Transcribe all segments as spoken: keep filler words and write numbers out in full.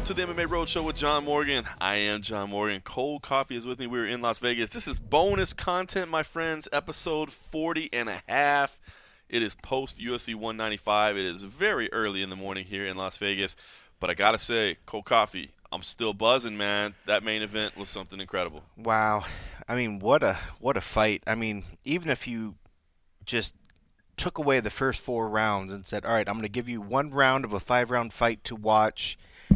to the M M A Roadshow with John Morgan. I am John Morgan. Cold Coffee is with me. We're in Las Vegas. This is bonus content, my friends, episode forty and a half. It is post-U F C one ninety-five. It is very early in the morning here in Las Vegas. But I got to say, Cold Coffee, I'm still buzzing, man. That main event was something incredible. Wow. I mean, what a what a fight. I mean, even if you just took away the first four rounds and said, all right, I'm going to give you one round of a five-round fight to watch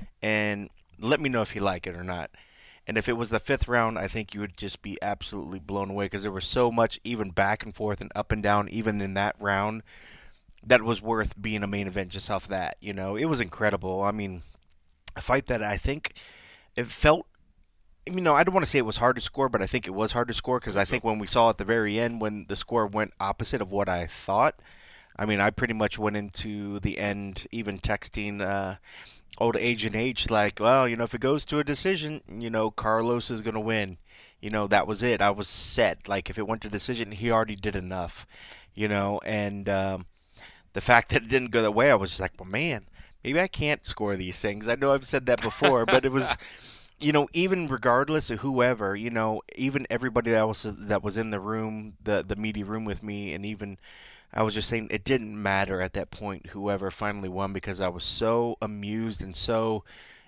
and let me know if you like it or not. And if it was the fifth round, I think you would just be absolutely blown away because there was so much even back and forth and up and down even in that round that was worth being a main event just off that. You know, it was incredible. I mean, a fight that I think it felt, you know, I don't want to say it was hard to score, but I think it was hard to score because I think when we saw at the very end when the score went opposite of what I thought, I mean, I pretty much went into the end even texting uh, old Agent H like, well, you know, if it goes to a decision, you know, Carlos is going to win. You know, that was it. I was set. Like, if it went to decision, he already did enough, you know, and um, the fact that it didn't go that way, I was just like, well, man, maybe I can't score these things. I know I've said that before, but it was... You know, even regardless of whoever, you know, even everybody that was that was in the room, the the media room with me, and even I was just saying it didn't matter at that point whoever finally won because I was so amused and so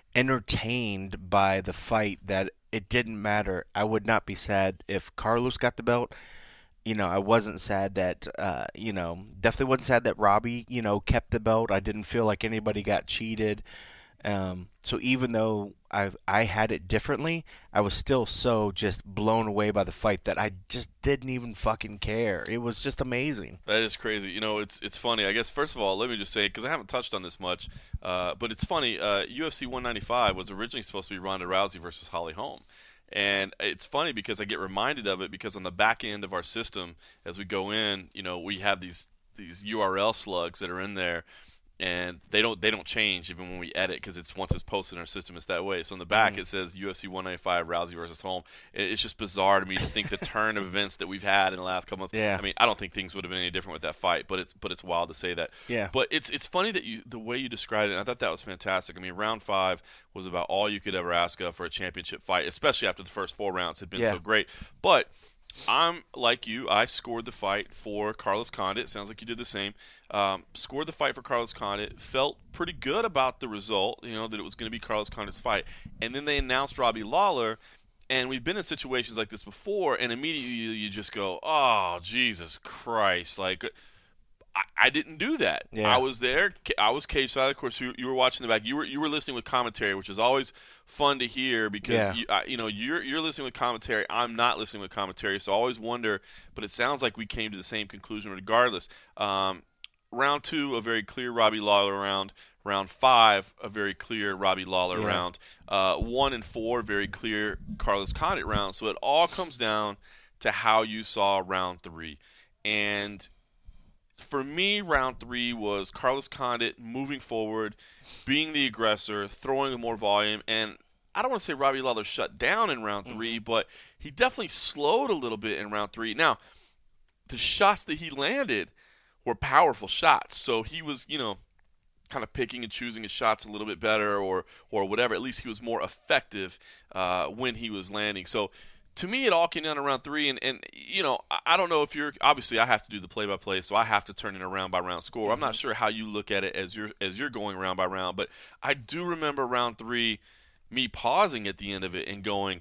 entertained by the fight that it didn't matter. I would not be sad if Carlos got the belt. You know, I wasn't sad that, uh, you know, definitely wasn't sad that Robbie, you know, kept the belt. I didn't feel like anybody got cheated. Um, so even though I I had it differently, I was still so just blown away by the fight that I just didn't even fucking care. It was just amazing. That is crazy. You know, it's it's funny. I guess, first of all, let me just say, because I haven't touched on this much, uh, but it's funny, uh, U F C one ninety-five was originally supposed to be Ronda Rousey versus Holly Holm. And it's funny because I get reminded of it because on the back end of our system, as we go in, you know, we have these these U R L slugs that are in there. And they don't they don't change even when we edit because it's once it's posted in our system, it's that way. So in the back mm. it says U F C one ninety-five Rousey versus Holm. It's just bizarre to me to think the turn of events that we've had in the last couple months. Yeah. I mean, I don't think things would have been any different with that fight, but it's but it's wild to say that. Yeah. But it's it's funny that you the way you described it. And I thought that was fantastic. I mean, round five was about all you could ever ask of for a championship fight, especially after the first four rounds had been yeah. so great. But I'm like you. I scored the fight for Carlos Condit. Sounds like you did the same. Um, scored the fight for Carlos Condit. Felt pretty good about the result, you know, that it was going to be Carlos Condit's fight. And then they announced Robbie Lawler, and we've been in situations like this before, and immediately you just go, oh, Jesus Christ. Like, I, I didn't do that. Yeah. I was there. I was cage side. Of course, you, you were watching the back. You were you were listening with commentary, which is always fun to hear because yeah. you, I, you know you're you're listening with commentary. I'm not listening with commentary, so I always wonder. But it sounds like we came to the same conclusion regardless. Um, round two, a very clear Robbie Lawler round. Round five, a very clear Robbie Lawler yeah. round. Uh, one and four, very clear Carlos Condit round. So it all comes down to how you saw round three, and for me, round three was Carlos Condit moving forward, being the aggressor, throwing more volume, and I don't want to say Robbie Lawler shut down in round three, mm-hmm. but he definitely slowed a little bit in round three. Now, the shots that he landed were powerful shots, so he was, you know, kind of picking and choosing his shots a little bit better or or whatever. At least he was more effective uh, when he was landing. So, to me, it all came down to round three, and, and you know, I don't know if you're – obviously, I have to do the play-by-play, so I have to turn in a round-by-round score. Mm-hmm. I'm not sure how you look at it as you're, as you're going round-by-round, but I do remember round three, me pausing at the end of it and going,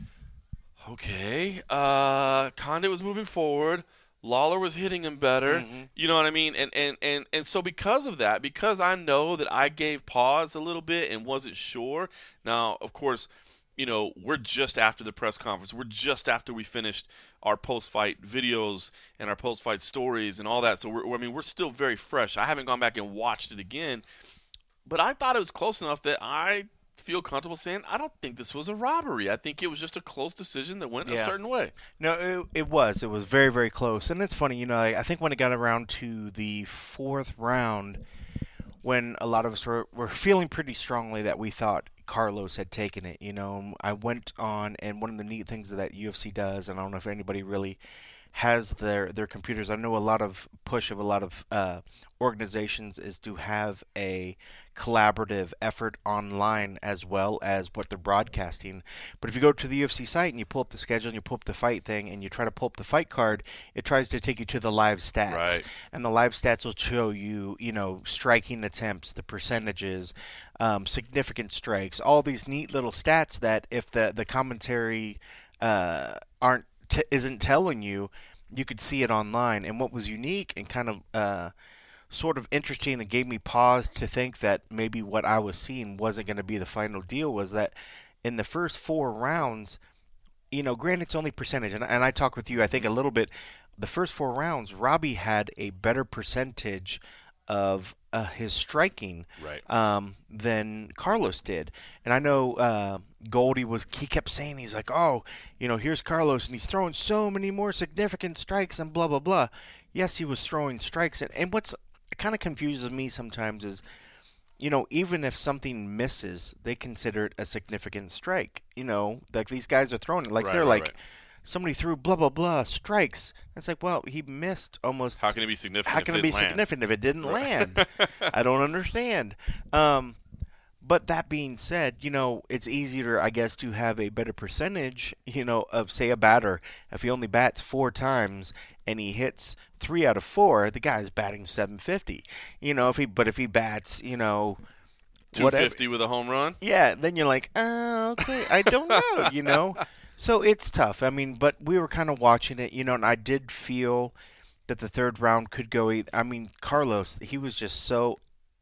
okay, uh, Condit was moving forward. Lawler was hitting him better. Mm-hmm. You know what I mean? And, and, and, and so because of that, because I know that I gave pause a little bit and wasn't sure – now, of course – you know, we're just after the press conference. We're just after we finished our post-fight videos and our post-fight stories and all that. So, we're, I mean, we're still very fresh. I haven't gone back and watched it again. But I thought it was close enough that I feel comfortable saying I don't think this was a robbery. I think it was just a close decision that went yeah. a certain way. No, it, it was. It was very, very close. And it's funny, you know, I, I think when it got around to the fourth round, when a lot of us were, were feeling pretty strongly that we thought Carlos had taken it. You know, I went on, and one of the neat things that U F C does, and I don't know if anybody really has their their computers. I know a lot of push of a lot of uh, organizations is to have a collaborative effort online as well as what they're broadcasting. But if you go to the U F C site and you pull up the schedule and you pull up the fight thing and you try to pull up the fight card, it tries to take you to the live stats. Right. And the live stats will show you, you know, striking attempts, the percentages, um, significant strikes, all these neat little stats that if the, the commentary uh, aren't t- isn't telling you, you could see it online. And what was unique and kind of uh, sort of interesting and gave me pause to think that maybe what I was seeing wasn't going to be the final deal was that in the first four rounds, you know, granted it's only percentage, and, and I talked with you, I think, a little bit. The first four rounds, Robbie had a better percentage of uh, his striking right. um, than Carlos did. And I know uh, Goldie was, he kept saying, he's like, oh, you know, here's Carlos, and he's throwing so many more significant strikes and blah, blah, blah. Yes, he was throwing strikes. And, and what's kind of confuses me sometimes is, you know, even if something misses, they consider it a significant strike. You know, like these guys are throwing it. Like right, they're right, like, right. somebody threw blah, blah, blah, strikes. It's like, well, he missed almost. How can it be significant? How can if it be didn't land? significant if it didn't Right. land? I don't understand. Um, but that being said, you know, it's easier, I guess, to have a better percentage, you know, of, say, a batter. If he only bats four times and he hits three out of four, the guy's batting seven fifty. You know, if he, but if he bats, you know, two fifty with a home run? yeah, then you're like, oh, okay, I don't know, you know. So it's tough. I mean, but we were kind of watching it, you know, and I did feel that the third round could go either. I mean, Carlos, he was just so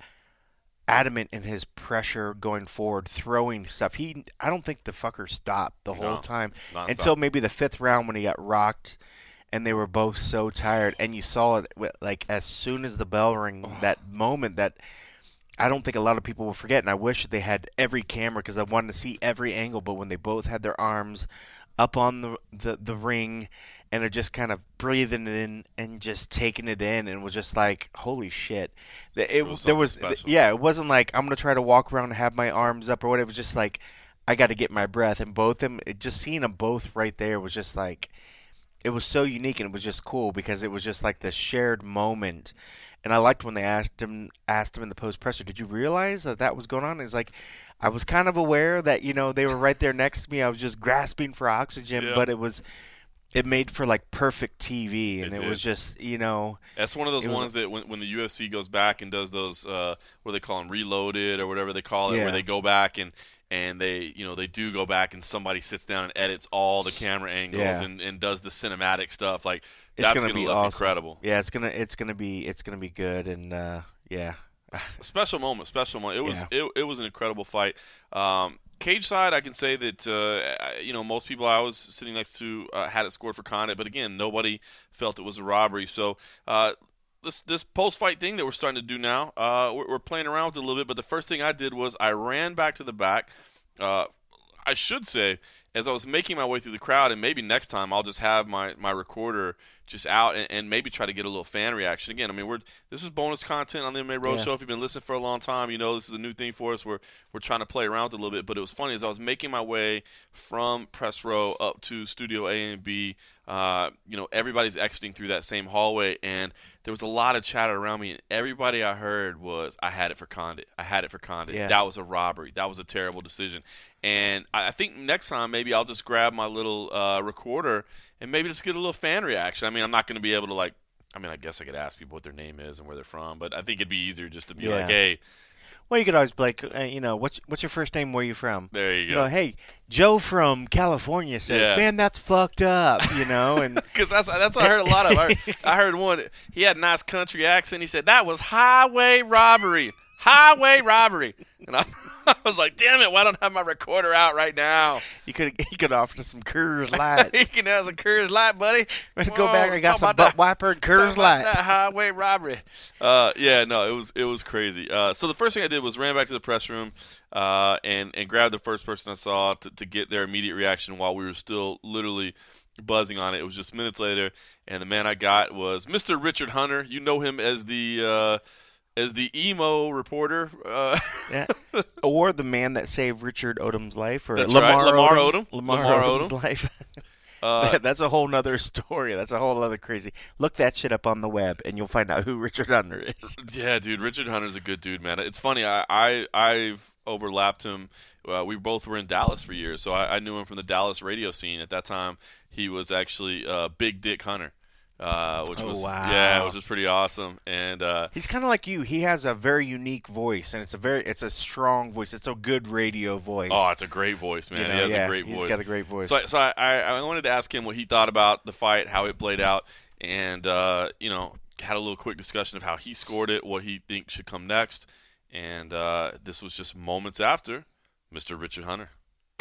adamant in his pressure going forward, throwing stuff. He, I don't think the fucker stopped the whole No, time nonstop. until maybe the fifth round when he got rocked, and they were both so tired. And you saw it, like, as soon as the bell rang, Oh. that moment that I don't think a lot of people will forget. And I wish they had every camera because I wanted to see every angle. But when they both had their arms up on the the, the ring, and they're just kind of breathing it in and just taking it in, and it was just like, holy shit. It, it was there was, something special. yeah, it wasn't like I'm gonna try to walk around and have my arms up or whatever. It was just like I got to get my breath. And both them, it, just seeing them both right there was just like, it was so unique, and it was just cool because it was just like this shared moment. And I liked when they asked him asked him in the post presser, did you realize that that was going on? It's like, I was kind of aware that, you know, they were right there next to me. I was just grasping for oxygen, Yeah. but it was, it made for like perfect T V, and It it, did. was just, you know, That's one of those It was- ones that when, when the U F C goes back and does those, uh, what do they call them, reloaded or whatever they call it, Yeah. where they go back and, and they, you know, they do go back and somebody sits down and edits all the camera angles Yeah. and, and does the cinematic stuff. Like, it's that's gonna going to be look awesome. incredible. Yeah, it's gonna it's gonna be it's gonna be good, and uh, yeah, A special moment, special moment. It was Yeah. it, it was an incredible fight. Um, cage side, I can say that uh, I- you know most people I was sitting next to uh, had it scored for Condit, but again, nobody felt it was a robbery. So uh, this this post fight thing that we're starting to do now, uh, we're, we're playing around with it a little bit. But the first thing I did was I ran back to the back. Uh, I should say, as I was making my way through the crowd, and maybe next time I'll just have my, my recorder just out and, and maybe try to get a little fan reaction. Again, I mean, we're this is bonus content on the M M A Road Yeah. Show. If you've been listening for a long time, you know this is a new thing for us. We're we're trying to play around with it a little bit. But it was funny as I was making my way from press row up to Studio A and B. Uh, you know, everybody's exiting through that same hallway, and there was a lot of chatter around me, and everybody I heard was, "I had it for Condit. I had it for Condit. Yeah. That was a robbery. That was a terrible decision." And I I think next time maybe I'll just grab my little uh, recorder and maybe just get a little fan reaction. I mean, I'm not going to be able to like. I mean, I guess I could ask people what their name is and where they're from, but I think it'd be easier just to be Yeah. like, "Hey, well, you could always be like, uh, you know, what's what's your first name? Where you from? there you You go." know, hey, Joe from California says, Yeah. man, that's fucked up, you know, and Because that's that's what I heard a lot of. I heard, I heard one. He had a nice country accent. He said that was highway robbery, highway robbery, and I, I was like, "Damn it! Why don't I have my recorder out right now?" you could you could offer some Coors Light. He can have some Coors Light, buddy. Let's go Whoa, back. I got talk some about butt that- wiper and talk Coors about Light. That highway robbery. Uh, yeah, no, it was it was crazy. Uh, so the first thing I did was ran back to the press room uh, and and grabbed the first person I saw to, to get their immediate reaction while we were still literally buzzing on it. It was just minutes later, and the man I got was Mister Richard Hunter. You know him as the uh, as the emo reporter. Uh, Yeah. Or the man that saved Richard Odom's life, or That's Lamar, right, Lamar Odom. Odom. Lamar, Lamar Odom's Odom. life. Uh, That's a whole nother story. That's a whole other crazy. Look that shit up on the web, and you'll find out who Richard Hunter is. Yeah, dude, Richard Hunter's a good dude, man. It's funny. I, I I've overlapped him. Uh, we both were in Dallas for years, so I, I knew him from the Dallas radio scene. At that time, he was actually uh, Big Dick Hunter. Uh, which oh, was wow. yeah, which was pretty awesome. And uh, he's kind of like you. He has a very unique voice, and it's a very it's a strong voice. It's a good radio voice. Oh, it's a great voice, man. You know, he has yeah, a great he's voice. He's got a great voice. So, so I, I I wanted to ask him what he thought about the fight, how it played out, and uh, you know, had a little quick discussion of how he scored it, what he thinks should come next, and uh, this was just moments after Mister Richard Hunter.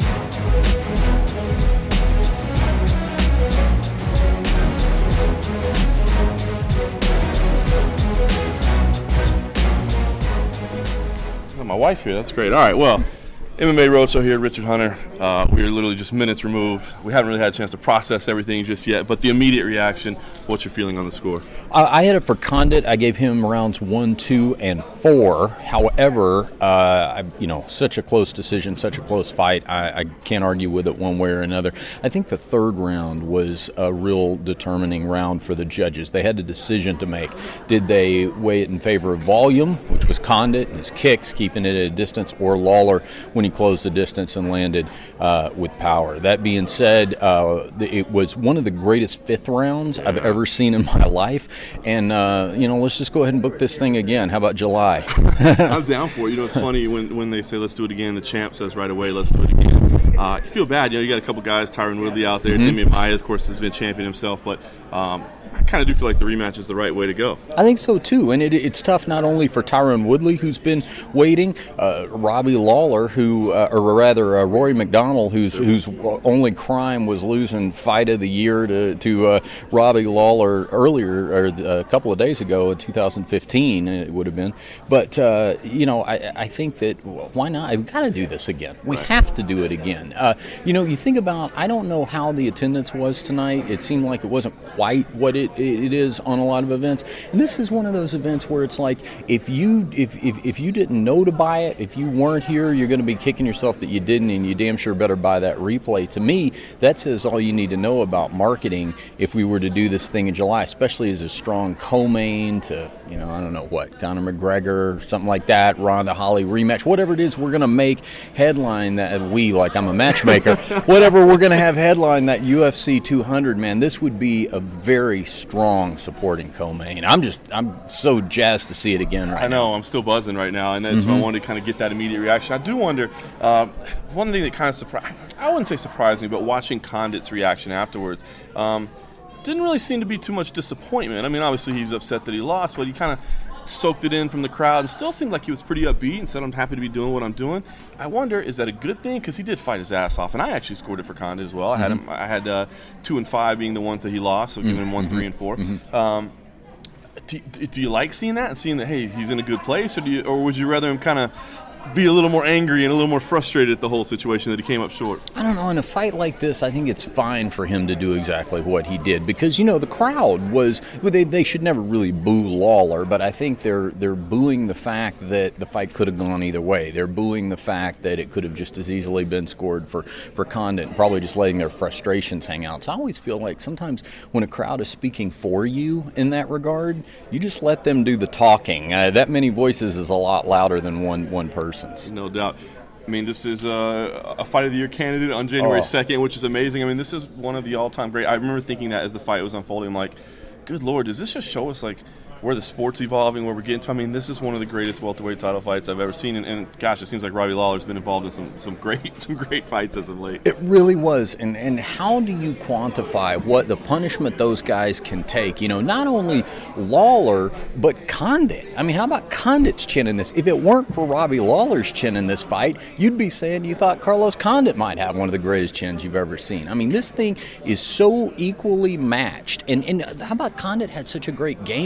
My wife here. That's great. All right. Well, M M A Roadshow here, Richard Hunter. Uh, we are literally just minutes removed. We haven't really had a chance to process everything just yet, but the immediate reaction, what's your feeling on the score? Uh, I had it for Condit. I gave him rounds one, two, and four. However, uh, I, you know, such a close decision, such a close fight. I, I can't argue with it one way or another. I think the third round was a real determining round for the judges. They had a decision to make. Did they weigh it in favor of volume, which was Condit and his kicks, keeping it at a distance, or Lawler when he closed the distance and landed uh, with power? That being said, uh, it was one of the greatest fifth rounds I've ever seen in my life. And, uh, you know, let's just go ahead and book this thing again. How about July? I'm down for it. You know, it's funny when, when they say let's do it again, the champ says right away, let's do it again. Uh, you feel bad. You know, you got a couple guys, Tyron Woodley out there. Mm-hmm. Demian Maia, of course, has been champion himself. But um, I kind of do feel like the rematch is the right way to go. I think so, too. And it, it's tough not only for Tyron Woodley, who's been waiting, uh, Robbie Lawler, who, uh, or rather uh, Rory McDonald, whose whose only crime was losing fight of the year to, to uh, Robbie Lawler earlier, or a couple of days ago in two thousand fifteen, it would have been. But, uh, you know, I, I think that, well, why not? We've got to do this again. We right. have to do it again. Uh, you know, you think about, I don't know how the attendance was tonight. It seemed like it wasn't quite what it, it is on a lot of events. And this is one of those events where it's like, if you if, if, if you didn't know to buy it, if you weren't here, you're going to be kicking yourself that you didn't, and you damn sure better buy that replay. To me, that says all you need to know about marketing if we were to do this thing in July, especially as a strong co-main to, you know, I don't know what, Conor McGregor, something like that, Ronda Holly rematch, whatever it is we're going to make headline that, we, like I'm a matchmaker, whatever we're going to have headline that U F C two hundred, man, this would be a very strong supporting co-main. I'm just, I'm so jazzed to see it again right now. I know, now. I'm still buzzing right now, and that's mm-hmm. why I wanted to kind of get that immediate reaction. I do wonder, uh, one thing that kind of surprised, I wouldn't say surprised me, but watching Condit's reaction afterwards, um, didn't really seem to be too much disappointment. I mean, obviously he's upset that he lost, but he kind of soaked it in from the crowd and still seemed like he was pretty upbeat and said, I'm happy to be doing what I'm doing. I wonder, is that a good thing? Because he did fight his ass off, and I actually scored it for Condit as well. I had mm-hmm. him. I had uh, two and five being the ones that he lost, so mm-hmm. giving him one, mm-hmm. three, and four. Mm-hmm. Um, do, do you like seeing that and seeing that, hey, he's in a good place, or do you, or would you rather him kind of be a little more angry and a little more frustrated at the whole situation that he came up short? I don't know. In a fight like this, I think it's fine for him to do exactly what he did because, you know, the crowd was well, they, they should never really boo Lawler, but I think they're they're booing the fact that the fight could have gone either way. They're booing the fact that it could have just as easily been scored for, for Condit and probably just letting their frustrations hang out. So I always feel like sometimes when a crowd is speaking for you in that regard, you just let them do the talking. Uh, that many voices is a lot louder than one, one person. No doubt. I mean, this is a, a Fight of the Year candidate on January second, which is amazing. I mean, this is one of the all-time great. I remember thinking that as the fight was unfolding, I'm like, good Lord, does this just show us, like, where the sport's evolving, where we're getting to? I mean, this is one of the greatest welterweight title fights I've ever seen, and, and gosh, it seems like Robbie Lawler's been involved in some, some great some great fights as of late. It really was, and and how do you quantify what the punishment those guys can take? You know, not only Lawler, but Condit. I mean, how about Condit's chin in this? If it weren't for Robbie Lawler's chin in this fight, you'd be saying you thought Carlos Condit might have one of the greatest chins you've ever seen. I mean, this thing is so equally matched, and, and how about Condit had such a great game plan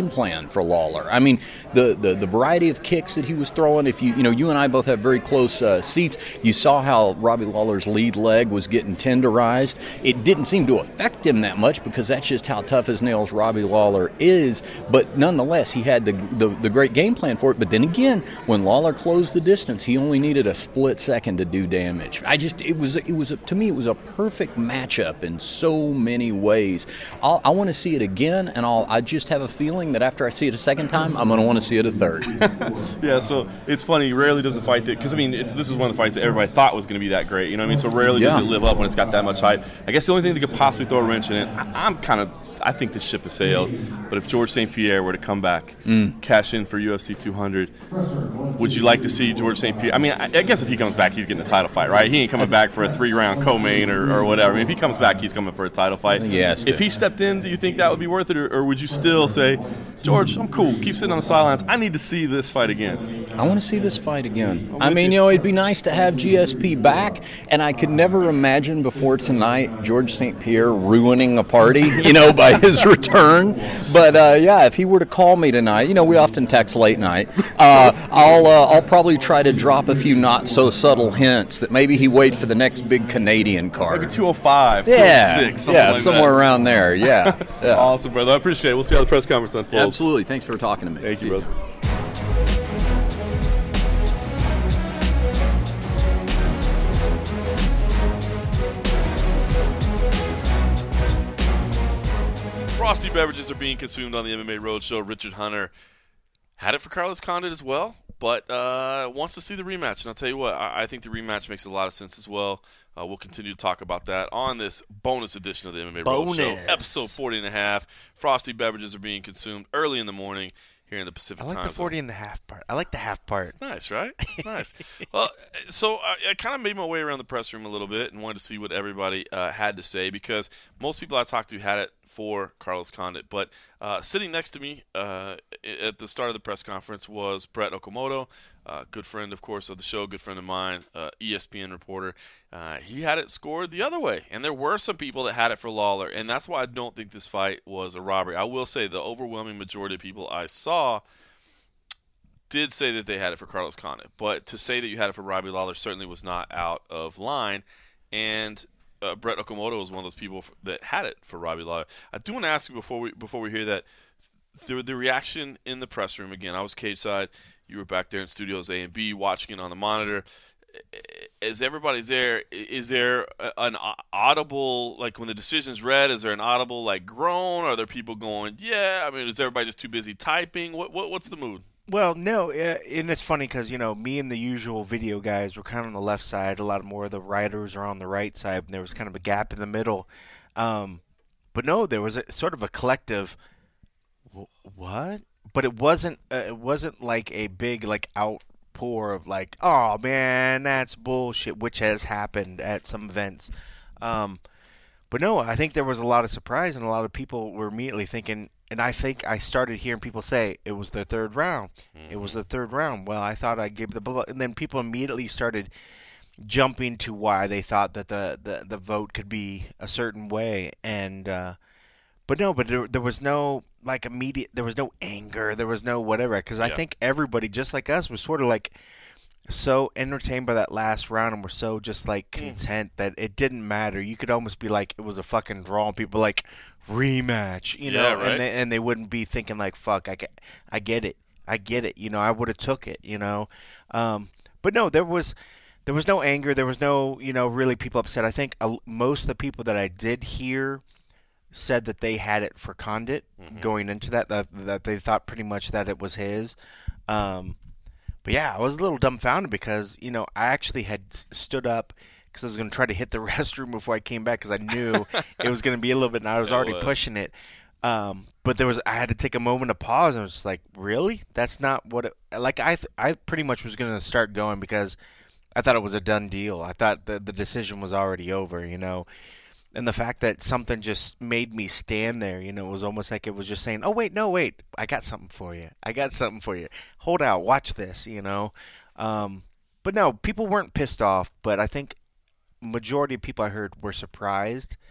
again for Lawler. I mean, the, the, the variety of kicks that he was throwing, if you, you know, you and I both have very close uh, seats. You saw how Robbie Lawler's lead leg was getting tenderized. It didn't seem to affect him that much because that's just how tough as nails Robbie Lawler is. But nonetheless, he had the, the, the great game plan for it. But then again, when Lawler closed the distance, he only needed a split second to do damage. I just, it was, it was a, to me, it was a perfect matchup in so many ways. I'll, I want to see it again, and I'll, I just have a feeling that after I see it a second time, I'm going to want to see it a third. Yeah, so it's funny. Rarely does a fight that, because I mean, it's, this is one of the fights that everybody thought was going to be that great. You know what I mean? So rarely Yeah. does it live up when it's got that much hype. I guess the only thing that could possibly throw a wrench in it, I, I'm kind of, I think this ship has sailed. But if George Saint Pierre were to come back, Mm. cash in for U F C two hundred, would you like to see George Saint Pierre? I mean, I, I guess if he comes back, he's getting a title fight, right? He ain't coming back for a three-round co-main or, or whatever. I mean, if he comes back, he's coming for a title fight. Yes. If he stepped in, do you think that would be worth it, or, or would you still say, George, I'm cool, keep sitting on the sidelines. I need to see this fight again. I want to see this fight again. I mean, you know, it'd be nice to have G S P back, and I could never imagine before tonight George Saint Pierre ruining a party, you know, by his return. But uh, yeah, if he were to call me tonight, you know, we often text late night. Uh, I'll uh, I'll probably try to drop a few not so subtle hints that maybe he wait for the next big Canadian card. Maybe two oh five, yeah, two oh six, something yeah, like somewhere that. around there. Yeah, yeah. Awesome, brother. I appreciate it. We'll see how the press conference unfolds. Absolutely. Thanks for talking to me. Thank See you, ya. brother. Frosty beverages are being consumed on the M M A Roadshow. Richard Hunter had it for Carlos Condit as well, but uh, wants to see the rematch. And I'll tell you what, I, I think the rematch makes a lot of sense as well. Uh, we'll continue to talk about that on this bonus edition of the M M A Bonus. Roadshow, episode forty and a half. Frosty beverages are being consumed early in the morning here in the Pacific I like time the forty zone. and the half part. I like the half part. It's nice, right? It's nice. Well, so I, I kind of made my way around the press room a little bit and wanted to see what everybody uh, had to say, because most people I talked to had it for Carlos Condit. But uh, sitting next to me uh, at the start of the press conference was Brett Okamoto, uh, good friend, of course, of the show, good friend of mine, uh, E S P N reporter. Uh, he had it scored the other way, and there were some people that had it for Lawler, and that's why I don't think this fight was a robbery. I will say the overwhelming majority of people I saw did say that they had it for Carlos Condit, but to say that you had it for Robbie Lawler certainly was not out of line, and uh, Brett Okamoto was one of those people f- that had it for Robbie Lawler. I do want to ask you before we before we hear that, the, the reaction in the press room, again, I was cage side, you were back there in studios A and B watching it on the monitor. As everybody's there, is there an audible, like when the decision's read, is there an audible like groan? Are there people going, yeah? I mean, is everybody just too busy typing? What, what What's the mood? Well, no, uh, and it's funny because, you know, me and the usual video guys were kind of on the left side. A lot more of the writers are on the right side, and there was kind of a gap in the middle. Um, but no, there was a, sort of a collective, what? But it wasn't. Uh, it wasn't like a big like outpour of like, oh man, that's bullshit, which has happened at some events. Um, but no, I think there was a lot of surprise, and a lot of people were immediately thinking. And I think I started hearing people say it was the third round. Mm-hmm. It was the third round. Well, I thought I'd give the blah, and then people immediately started jumping to why they thought that the, the, the vote could be a certain way. And uh, but no, but there, there was no like immediate. There was no anger. There was no whatever. Because I yeah. think everybody, just like us, was sort of like so entertained by that last round, and were so just like content mm. that it didn't matter. You could almost be like it was a fucking draw, and people like rematch, you know, yeah, right. and they and they wouldn't be thinking like, fuck, I get, I get it, I get it, you know, I would have took it, you know, um, but no, there was there was no anger, there was no, you know, really people upset. I think uh, most of the people that I did hear said that they had it for Condit mm-hmm. going into that, that, that they thought pretty much that it was his. Um, But yeah, I was a little dumbfounded because, you know, I actually had stood up because I was going to try to hit the restroom before I came back because I knew it was going to be a little bit, and I was it already was. pushing it. Um, but there was, I had to take a moment of pause, and I was just like, really? That's not what it, like I, th- I pretty much was going to start going because I thought it was a done deal. I thought the, the decision was already over, you know. And the fact that something just made me stand there, you know, it was almost like it was just saying, oh, wait, no, wait, I got something for you. I got something for you. Hold out, watch this, you know. Um, but no, people weren't pissed off, but I think majority of people I heard were surprised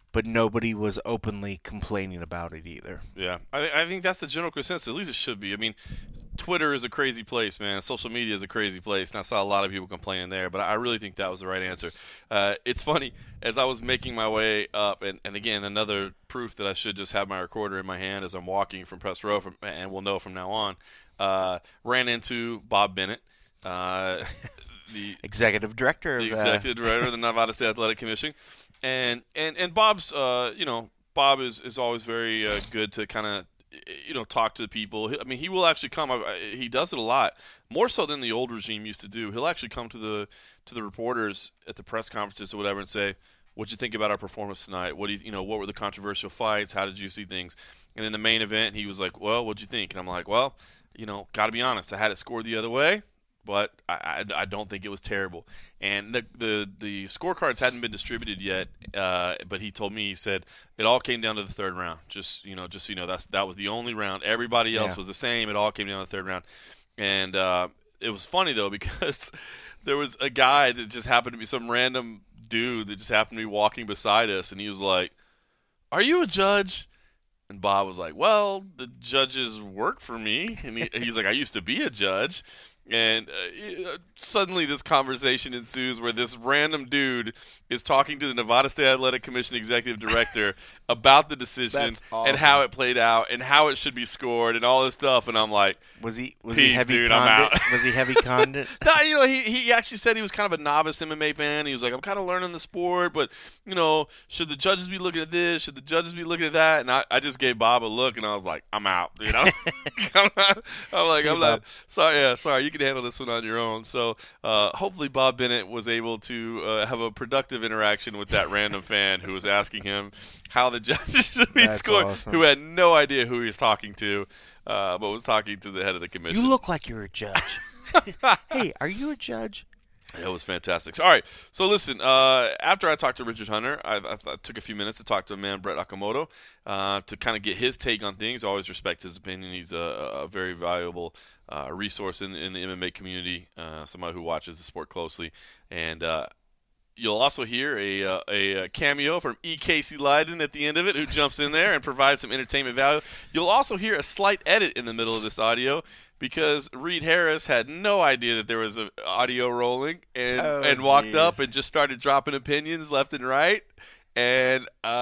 but nobody was openly complaining about it either. Yeah, I, I think that's the general consensus. At least it should be. I mean, Twitter is a crazy place, man. Social media is a crazy place, and I saw a lot of people complaining there, but I really think that was the right answer. Uh, it's funny, as I was making my way up, and, and again, another proof that I should just have my recorder in my hand as I'm walking from press row, from, and we'll know from now on, uh, ran into Bob Bennett, uh, the executive director of the executive director of the Nevada State Athletic Commission. And, and, and Bob's, uh, you know, Bob is, is always very uh, good to kind of, you know, talk to the people. I mean, he will actually come. He does it a lot, more so than the old regime used to do. He'll actually come to the to the reporters at the press conferences or whatever and say, "What'd you think about our performance tonight? What do you, you know, what were the controversial fights? How did you see things?" And in the main event, he was like, "Well, what'd you think?" And I'm like, "Well, you know, got to be honest. I had it scored the other way, but I, I, I don't think it was terrible." And the the, the scorecards hadn't been distributed yet, uh, but he told me, he said, it all came down to the third round. Just, you know, just so you know, that's that was the only round. Everybody else yeah. was the same. It all came down to the third round. And uh, it was funny, though, because there was a guy that just happened to be some random dude that just happened to be walking beside us, and he was like, "Are you a judge?" And Bob was like, "Well, the judges work for me." And he, he's like, "I used to be a judge." And uh, suddenly this conversation ensues where this random dude is talking to the Nevada State Athletic Commission executive director about the decision awesome. and how it played out and how it should be scored and all this stuff. And I'm like, was he was Peace, he heavy dude, I'm condit? out. Was he heavy condit? No, you know, he, he actually said he was kind of a novice M M A fan. He was like, I'm kind of learning the sport, but, you know, should the judges be looking at this? Should the judges be looking at that? And I, I just gave Bob a look, and I was like, I'm out, you know? I'm, not, I'm like, See I'm you, not, Bob. sorry, yeah, sorry, you can handle this one on your own. So uh, hopefully Bob Bennett was able to uh, have a productive interaction with that random fan who was asking him how the judges should be That's scored, awesome. who had no idea who he was talking to, uh, but was talking to the head of the commission. You look like you're a judge. Hey, are you a judge? It was fantastic. So, all right. So, listen, uh, after I talked to Richard Hunter, I, I, I took a few minutes to talk to a man, Brett Okamoto, uh, to kind of get his take on things. I always respect his opinion. He's a, a very valuable uh, resource in, in the M M A community, uh, somebody who watches the sport closely. And uh, you'll also hear a, uh, a cameo from E. Casey Leiden at the end of it, who jumps in there and provides some entertainment value. You'll also hear a slight edit in the middle of this audio, because Reed Harris had no idea that there was an audio rolling and, Oh, and walked geez. up and just started dropping opinions left and right. And,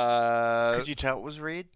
uh, Could you tell it was Reed?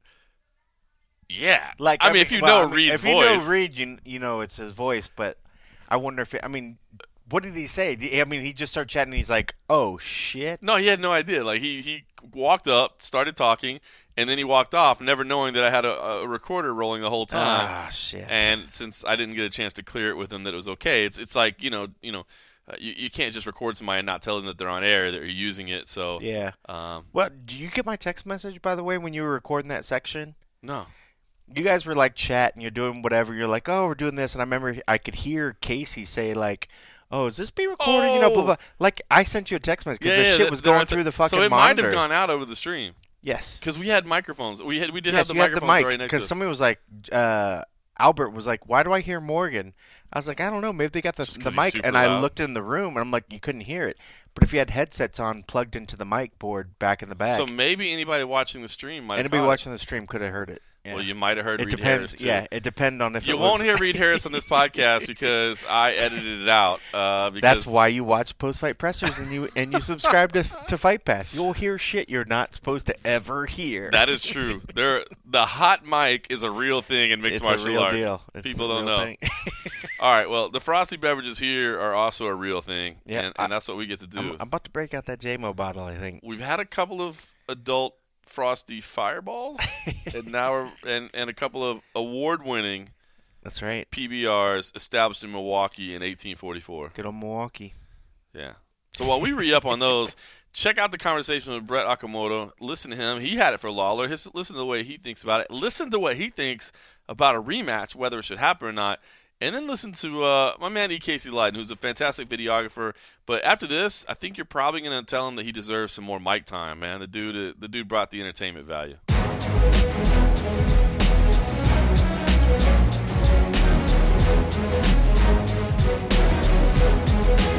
yeah. Like, I, mean, if you well, know I mean, Reed's if you voice. know Reed, you, you know it's his voice. But I wonder if it, I mean, what did he say? I mean, he just started chatting. And he's like, "Oh shit." No, he had no idea. Like, he, he walked up, started talking, and then he walked off, never knowing that I had a, a recorder rolling the whole time. Ah, shit. And since I didn't get a chance to clear it with him that it was okay, it's it's like, you know, you know, uh, you, you can't just record somebody and not tell them that they're on air, that you're using it. So, Yeah. um, Well, do you get my text message, by the way, when you were recording that section? no. You guys were like chatting, you're doing whatever. You're like, "Oh, we're doing this," and I remember I could hear Casey say like, "Oh, is this being recorded?" You know, blah Oh. blah. Like I sent you a text message because Yeah, the yeah, shit that- was they're going at the- through the fucking So it monitor. might have gone out over the stream Yes. because we had microphones. We had we did Yes, have the you had the microphones mic right next to because us. somebody was like, uh, Albert was like, "Why do I hear Morgan?" I was like, "I don't know. Maybe they got the, Just the 'cause he's mic." super And I loud. looked in the room, and I'm like, you couldn't hear it. But if you had headsets on, plugged into the mic board back in the back, So maybe anybody watching the stream might have anybody caught it. watching the stream could have heard it. Yeah. Well, you might have heard it Reed depends. Harris too. Yeah, it depends on if You it won't was. hear Reed Harris on this podcast because I edited it out. Uh, because That's why you watch post fight pressers and you and you subscribe to to Fight Pass. You'll hear shit you're not supposed to ever hear. that is true. There, the hot mic is a real thing in mixed it's martial a real arts. deal. It's People a don't real know. thing. All right, well, the frosty beverages here are also a real thing, Yeah, and, I- and that's what we get to do. I'm, I'm about to break out that J M O bottle. I think. We've had a couple of adult frosty fireballs, and now we're, and and a couple of award-winning That's right. P B Rs established in Milwaukee in eighteen forty-four. Good old Milwaukee. Yeah. So while we re-up on those, check out the conversation with Brett Okamoto. Listen to him. He had it for Lawler. His, listen to the way he thinks about it. Listen to what he thinks about a rematch, whether it should happen or not. And then listen to uh, my man E. Casey Leiden, who's a fantastic videographer. But after this, I think you're probably going to tell him that he deserves some more mic time, man. The dude, the dude brought the entertainment value.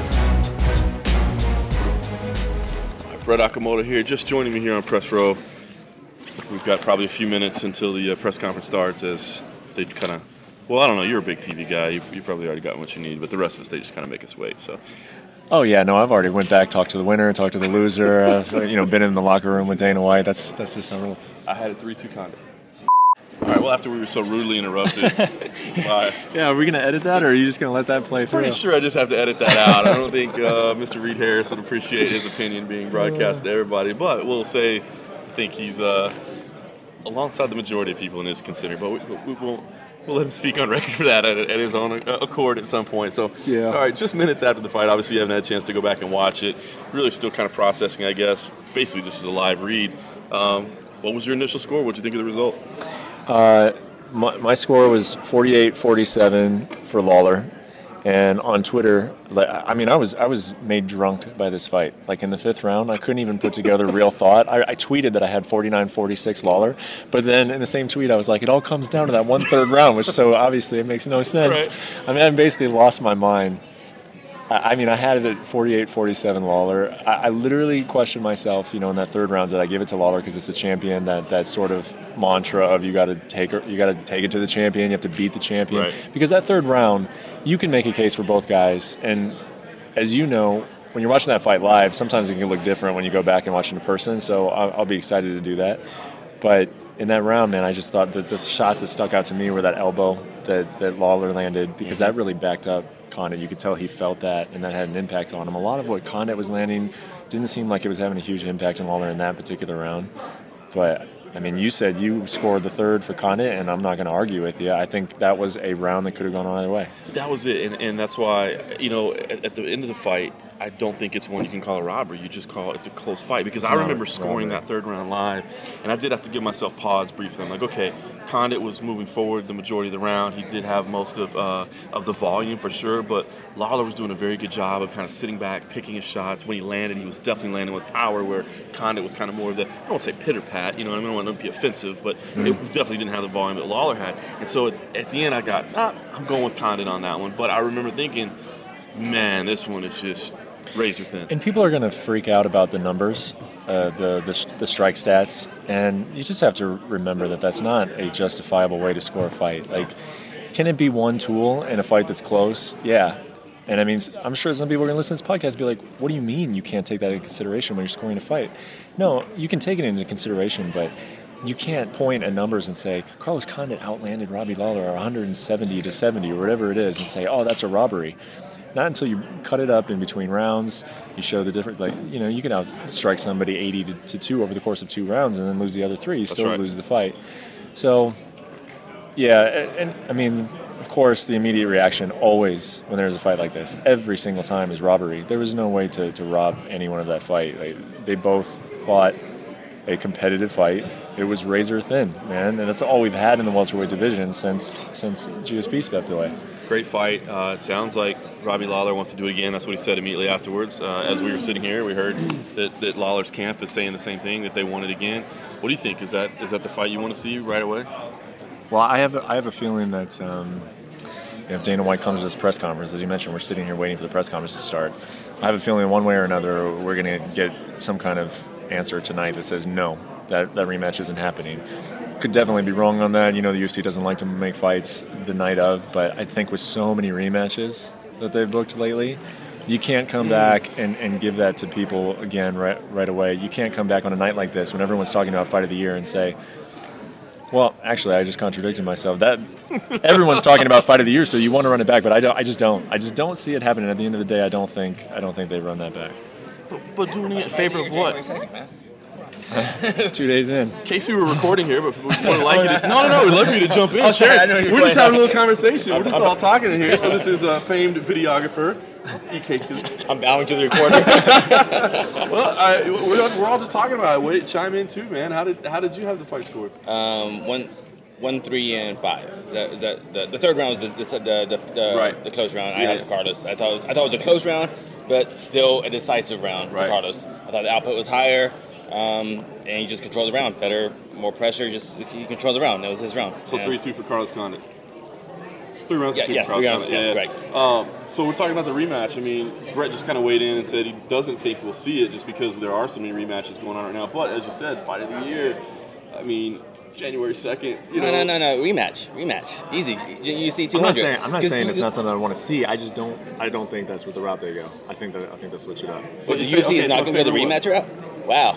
Brett Okamoto here, just joining me here on Press Row. we've got probably a few minutes until the uh, press conference starts as they kind of, well, I don't know, you're a big T V guy. You, you probably already got what you need, but the rest of us, they just kind of make us wait. So. Oh yeah, no, I've already went back, talked to the winner, talked to the loser. I've, you know, been in the locker room with Dana White. That's that's just unreal. I had a three two condo. All right, well, after we were so rudely interrupted. Bye. Yeah, are we going to edit that, or are you just going to let that play through? Pretty sure I just have to edit that out. I don't think uh, Mister Reed Harris would appreciate his opinion being broadcast to everybody, but we'll say I think he's uh, alongside the majority of people in this considering, but we, we won't. We'll let him speak on record for that at, at his own accord at some point. So, yeah. All right, just minutes after the fight, obviously you haven't had a chance to go back and watch it. Really still kind of processing, I guess, basically just as a live read. Um, what was your initial score? What did you think of the result? Uh, my, my score was forty-eight forty-seven for Lawler. And on Twitter, I mean, I was I was made drunk by this fight. Like in the fifth round, I couldn't even put together real thought. I, I tweeted that I had forty-nine forty-six Lawler, but then in the same tweet, I was like, it all comes down to that one third round, which so obviously it makes no sense. Right. I mean, I basically lost my mind. I, I mean, I had it at forty-eight forty-seven Lawler. I, I literally questioned myself, you know, in that third round, did I give it to Lawler because it's a champion? That that sort of mantra of you got to take her, you got to take it to the champion, you have to beat the champion. Right. Because that third round, you can make a case for both guys, and as you know, when you're watching that fight live, sometimes it can look different when you go back and watch it in person, so I'll, I'll be excited to do that. But in that round, man, I just thought that the shots that stuck out to me were that elbow that, that Lawler landed, because that really backed up Condit. You could tell he felt that, and that had an impact on him. A lot of what Condit was landing didn't seem like it was having a huge impact on Lawler in that particular round. But I mean, you said you scored the third for Condit, and I'm not going to argue with you. I think that was a round that could have gone either way. That was it, and, and that's why, you know, at, at the end of the fight, I don't think it's one you can call a robbery. You just call it, it's a close fight, because It's I not remember a scoring robbery. that third round live, and I did have to give myself pause briefly. I'm like, okay, Condit was moving forward the majority of the round. He did have most of uh, of the volume for sure, but Lawler was doing a very good job of kind of sitting back, picking his shots. When he landed, he was definitely landing with power, where Condit was kind of more of the, I don't want to say pitter-pat, you know, I don't want to be offensive, but it definitely didn't have the volume that Lawler had. And so at, at the end, I got, ah, I'm going with Condit on that one. But I remember thinking, man, this one is just razor thin. And people are going to freak out about the numbers, uh, the, the the strike stats, and you just have to remember that that's not a justifiable way to score a fight. Like, can it be one tool in a fight that's close? Yeah. And I mean, I'm sure some people are going to listen to this podcast and be like, what do you mean you can't take that into consideration when you're scoring a fight? No, you can take it into consideration, but you can't point at numbers and say, Carlos Condit outlanded Robbie Lawler one hundred seventy to seventy or whatever it is, and say, oh, that's a robbery. Not until you cut it up in between rounds, you show the different, like, you know, you can outstrike somebody eighty to two over the course of two rounds and then lose the other three. You That's still right. lose the fight. So, yeah, and, and I mean, of course, the immediate reaction always when there's a fight like this, every single time, is robbery. There was no way to, to rob anyone of that fight. Like, they both fought a competitive fight. It was razor thin, man, and that's all we've had in the welterweight division since since G S P stepped away. Great fight. Uh, it sounds like Robbie Lawler wants to do it again. That's what he said immediately afterwards. Uh, as we were sitting here, we heard that, that Lawler's camp is saying the same thing, that they want it again. What do you think? Is that is that the fight you want to see right away? Well, I have a, I have a feeling that um, if Dana White comes to this press conference, as you mentioned, we're sitting here waiting for the press conference to start. I have a feeling one way or another we're going to get some kind of answer tonight that says no, that, that rematch isn't happening. Could definitely be wrong on that. You know, the U F C doesn't like to make fights the night of, but I think with so many rematches that they've booked lately, you can't come back and, and give that to people again right right away. You can't come back on a night like this when everyone's talking about fight of the year and say, well, actually, I just contradicted myself. That everyone's talking about fight of the year, so you want to run it back, but I don't. I just don't. I just don't see it happening. At the end of the day, I don't think. I don't think they run that back. But, but doing it in favor of what? Two days in. In case we were recording here, but we would like you to. No, no, no. We'd love for you to jump in. Oh, sorry, I know We're you're just playing. having a little conversation. We're just all talking in here. So this is a famed videographer, E. Casey. I'm bowing to the recording. Well, I, we're, we're all just talking about it. Wait, chime in too, man. How did how did you have the fight scored? um, one, one, three, and five. The the, the, the third round was the the the, the, the, Right. the close round. I Yeah. had Carlos. I thought it was, I thought it was a close round, but still a decisive round Right. for Carlos. I thought the output was higher, um, and he just controlled the round better, more pressure. Just he controlled the round. That was his round. So And- three two for Carlos Condit. Three rounds Yeah, to two yeah, for Carlos three rounds, Condit. yeah, Yeah, correct. yeah. Um, so we're talking about the rematch. I mean, Brett just kind of weighed in and said he doesn't think we'll see it just because there are so many rematches going on right now. But as you said, fight of the year. I mean, January second. You No, know, no, no, no. Rematch. Rematch. Easy. U F C two hundred. I'm not saying I'm not 'Cause saying you- it's not something I want to see. I just don't I don't think that's what the route they go. I think that I think they'll switch it up. But the Okay, U F C is so not going to go the favorite rematch route? Wow.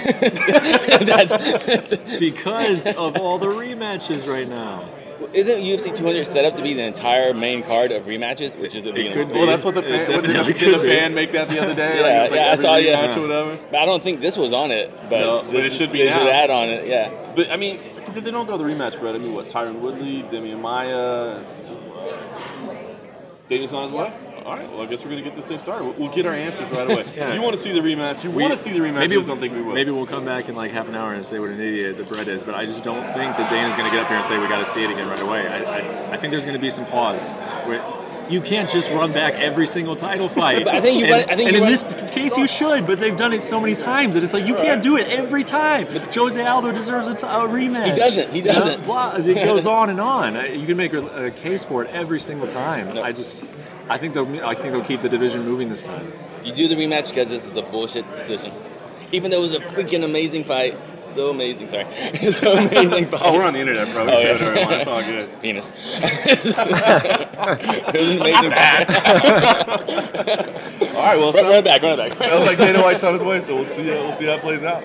That's, Because of all the rematches right now. isn't U F C two hundred set up to be the entire main card of rematches, which is the beginning? could be. Well, that's what the It fan. What, did, definitely did a could be. fan make that the other day? Yeah, like, it was like yeah, I every saw, yeah. rematch or whatever. But I don't think this was on it. But, No, but this- it should be They now. should add on it. Yeah. But I mean, because if they don't go the rematch, Brett, I mean, what? Tyron Woodley, Demian Maia, Dana's on his way. All right. Well, I guess we're gonna get this thing started. We'll, we'll get our answers right away. Yeah. You want to see the rematch? You We- want to see the rematch? Maybe I just don't think we will. Maybe we'll come back in like half an hour and say what an idiot the Brett is, but I just don't think that Dana's going to get up here and say we got to see it again right away. I, I, I think there's going to be some pause. Where you can't just run back every single title fight. But I think you and, run- I think and you in run- this case you should, but they've done it so many times that it's like you can't do it every time. Jose Aldo deserves a, t- a rematch. He doesn't. He You know, doesn't. blah, it goes on and on. I- You can make a, a case for it every single time. No. I just, I think they'll, I think they'll keep the division moving this time. You do the rematch because this is a bullshit decision. Even though it was a freaking amazing fight. So amazing, sorry. so amazing fight. Oh, we're on the internet, bro. We Oh, say yeah. whatever we want. It's all good. Penis. It was an amazing fight. All right. Well, Run, run so, it back, run it back. sounds like Dana White's on his way, so we'll see. Uh, we'll see how it plays out.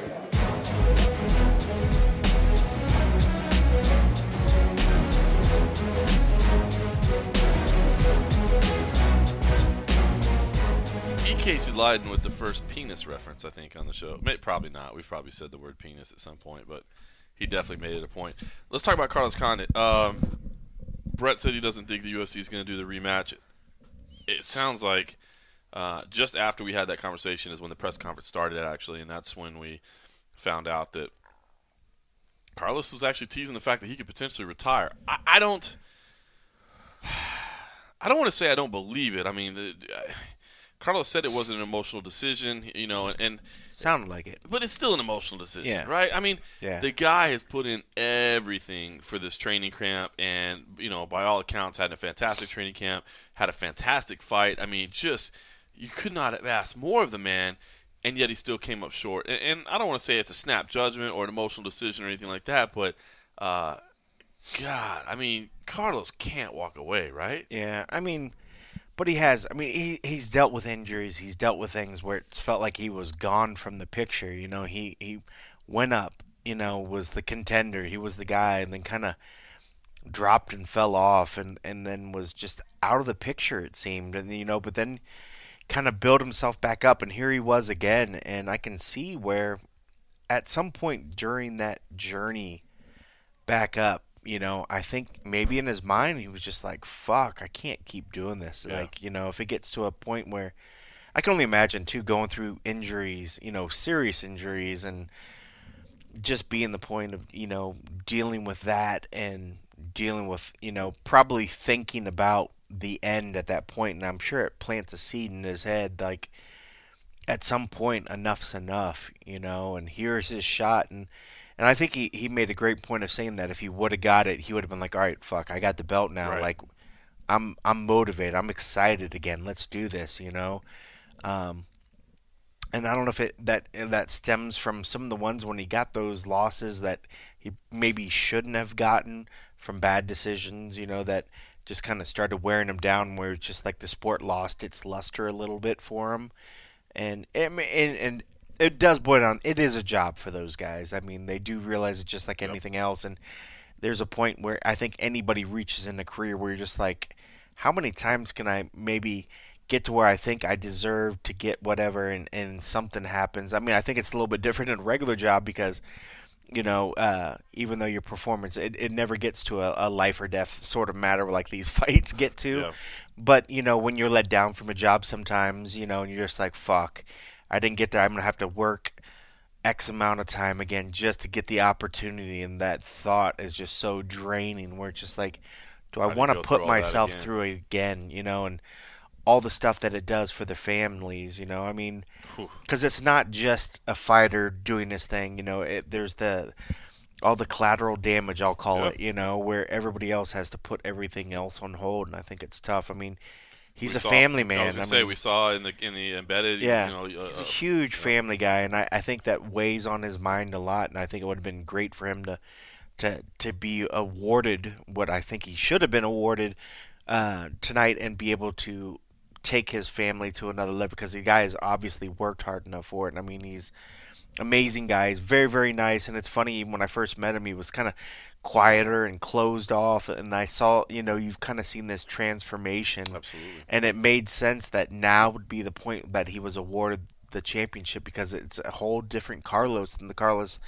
E. Casey Leiden with the first penis reference, I think, on the show. May, probably not. We've probably said the word penis at some point, but he definitely made it a point. Let's talk about Carlos Condit. Um, Brett said he doesn't think the U F C is going to do the rematch. It, it sounds like uh, just after we had that conversation is when the press conference started, actually, and that's when we found out that Carlos was actually teasing the fact that he could potentially retire. I, I don't. I don't want to say I don't believe it. I mean, it, I, Carlos said it wasn't an emotional decision, you know, and, and Sounded like it. but it's still an emotional decision, Yeah. right? I mean, Yeah. the guy has put in everything for this training camp, and you know, by all accounts, had a fantastic training camp, had a fantastic fight. I mean, just you could not have asked more of the man, and yet he still came up short. And, and I don't want to say it's a snap judgment or an emotional decision or anything like that, but uh, God, I mean, Carlos can't walk away, right? Yeah, I mean, but he has. I mean, he he's dealt with injuries. He's dealt with things where it's felt like he was gone from the picture. You know, he he went up. You know, was the contender. He was the guy, and then kind of dropped and fell off, and and then was just out of the picture. It seemed, and you know, but then kind of built himself back up, and here he was again. And I can see where, at some point during that journey back up, you know, I think maybe in his mind he was just like, fuck, I can't keep doing this. Yeah. Like, you know, if it gets to a point where I can only imagine too going through injuries, you know, serious injuries, and just being the point of, you know, dealing with that and dealing with, you know, probably thinking about the end at that point. And I'm sure it plants a seed in his head, like, at some point enough's enough, you know, and here's his shot. And and I think he, he made a great point of saying that if he would have got it, he would have been like, all right, fuck, I got the belt now. Right. Like, I'm I'm motivated. I'm excited again. Let's do this, you know. Um, and I don't know if it that that stems from some of the ones when he got those losses that he maybe shouldn't have gotten from bad decisions, you know, that just kind of started wearing him down, where it's just like the sport lost its luster a little bit for him. And and, and it does boil down. It is a job for those guys. I mean, they do realize it just like anything else. And there's a point where I think anybody reaches in a career where you're just like, how many times can I maybe get to where I think I deserve to get whatever, and, and something happens. I mean, I think it's a little bit different in a regular job because, you know, uh, even though your performance, it, it never gets to a, a life or death sort of matter like these fights get to. Yeah. But, you know, when you're let down from a job sometimes, you know, and you're just like, fuck, I didn't get there. I'm going to have to work X amount of time again just to get the opportunity. And that thought is just so draining, where it's just like, do I How do you want to go put through all that myself again? through it again, you know, and all the stuff that it does for the families, you know, I mean, Whew. because it's not just a fighter doing his thing, you know, it, there's the all the collateral damage, I'll call Yeah. it, you know, where everybody else has to put everything else on hold, and I think it's tough. I mean, he's we a saw, family man. I was gonna I say mean, we saw in the in the embedded. yeah, you know, uh, he's a huge uh, family guy, and I, I think that weighs on his mind a lot. And I think it would have been great for him to to to be awarded what I think he should have been awarded uh, tonight, and be able to take his family to another level, because the guy has obviously worked hard enough for it. And I mean, he's amazing guy. He's very, very nice. And it's funny, when I first met him, he was kind of quieter and closed off. And I saw, you know, you've kind of seen this transformation. Absolutely. And it made sense that now would be the point that he was awarded the championship, because it's a whole different Carlos than the Carlos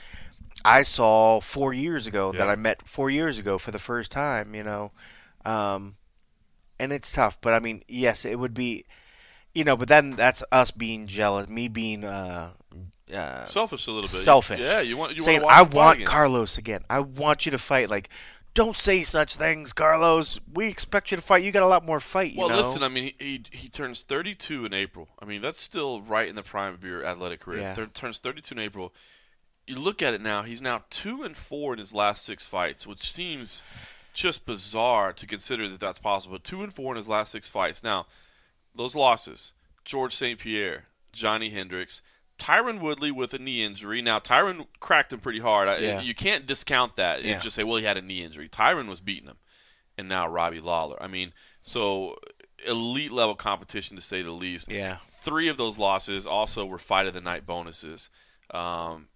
I saw four years ago, Yeah. that I met four years ago for the first time, you know. Um, and it's tough. But, I mean, yes, it would be, you know, but then that's us being jealous, me being uh, uh, selfish a little bit. selfish. Yeah, you want you saying, want to watch I him fight want again. Carlos again. I want you to fight. Like, don't say such things, Carlos. We expect you to fight. You got a lot more fight, you Well, know. listen, I mean, he, he he turns thirty-two in April. I mean, that's still right in the prime of your athletic career. Yeah. Thir- turns thirty-two in April. You look at it now; he's now two and four in his last six fights, which seems just bizarre to consider that that's possible. But two and four in his last six fights. Now, those losses: George Saint Pierre, Johnny Hendricks, Tyron Woodley with a knee injury. Now, Tyron cracked him pretty hard. I, Yeah. You can't discount that Yeah. and just say, well, he had a knee injury. Tyron was beating him. And now Robbie Lawler. I mean, so elite level competition, to say the least. Yeah. Three of those losses also were fight of the night bonuses. Um,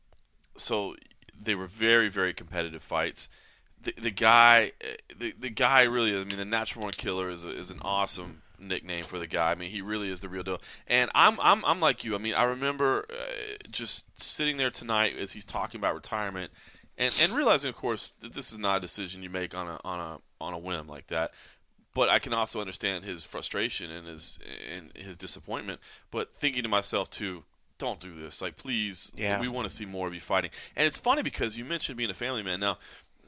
so they were very, very competitive fights. The, the guy, the, the guy really, I mean, the Natural Born Killer is a, is an awesome nickname for the guy. I mean, he really is the real deal. And I'm I'm I'm like you. I mean, I remember uh, just sitting there tonight as he's talking about retirement, and, and realizing, of course, that this is not a decision you make on a on a on a whim like that. But I can also understand his frustration and his and his disappointment. But thinking to myself too, don't do this. Like, please, Yeah. we want to see more of you fighting. And it's funny because you mentioned being a family man. Now,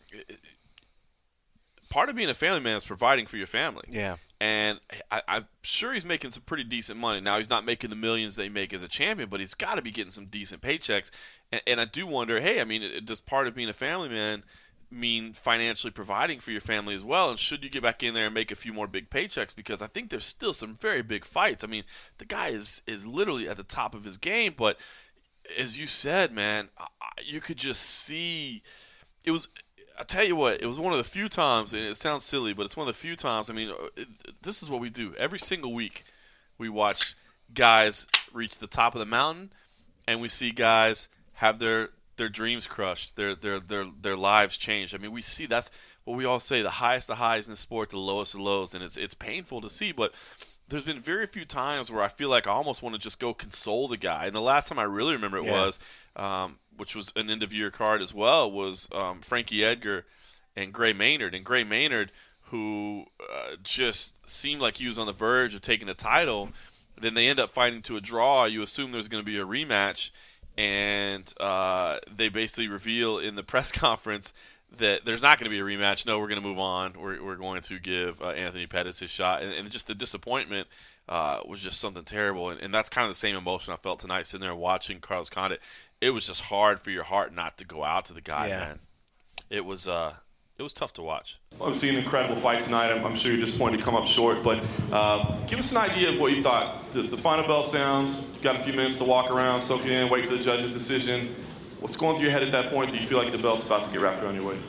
part of being a family man is providing for your family. Yeah. And I, I'm sure he's making some pretty decent money. Now, he's not making the millions they make as a champion, but he's got to be getting some decent paychecks. And, and I do wonder, hey, I mean, does part of being a family man mean financially providing for your family as well? And should you get back in there and make a few more big paychecks? Because I think there's still some very big fights. I mean, the guy is, is literally at the top of his game. But as you said, man, I, you could just see – it was – I'll tell you what, it was one of the few times, and it sounds silly, but it's one of the few times, I mean, it, this is what we do. Every single week we watch guys reach the top of the mountain, and we see guys have their, their dreams crushed, their, their their their lives changed. I mean, we see that's what we all say, the highest of highs in the sport, the lowest of lows, and it's it's painful to see, but there's been very few times where I feel like I almost want to just go console the guy. And the last time I really remember it Yeah. was, um, which was an end-of-year card as well, was um, Frankie Edgar and Gray Maynard. And Gray Maynard, who uh, just seemed like he was on the verge of taking the title, then they end up fighting to a draw. You assume there's going to be a rematch, and uh, they basically reveal in the press conference that there's not going to be a rematch. No, we're going to move on. We're, we're going to give uh, Anthony Pettis his shot. And, and just the disappointment uh, was just something terrible. And, and that's kind of the same emotion I felt tonight sitting there watching Carlos Condit. It was just hard for your heart not to go out to the guy, Yeah. man. It was uh, it was tough to watch. Obviously, an incredible fight tonight. I'm, I'm sure you're disappointed to come up short, but uh, give us an idea of what you thought. The, the final bell sounds. You've got a few minutes to walk around, soak it in, wait for the judge's decision. What's going through your head at that point? Do you feel like the belt's about to get wrapped around your waist?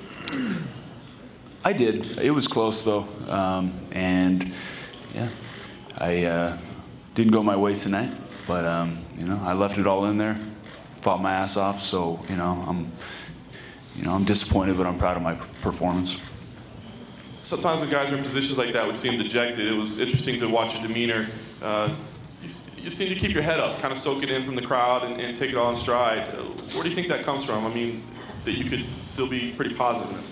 I did. It was close though, um, and yeah, I uh, didn't go my way tonight. But um, you know, I left it all in there, fought my ass off. So you know, I'm, you know, I'm disappointed, but I'm proud of my performance. Sometimes when guys are in positions like that, we seem dejected. It was interesting to watch your demeanor. Uh, you, you seem to keep your head up, kind of soak it in from the crowd and, and take it all in stride. Uh, where do you think that comes from? I mean, that you could still be pretty positive in this.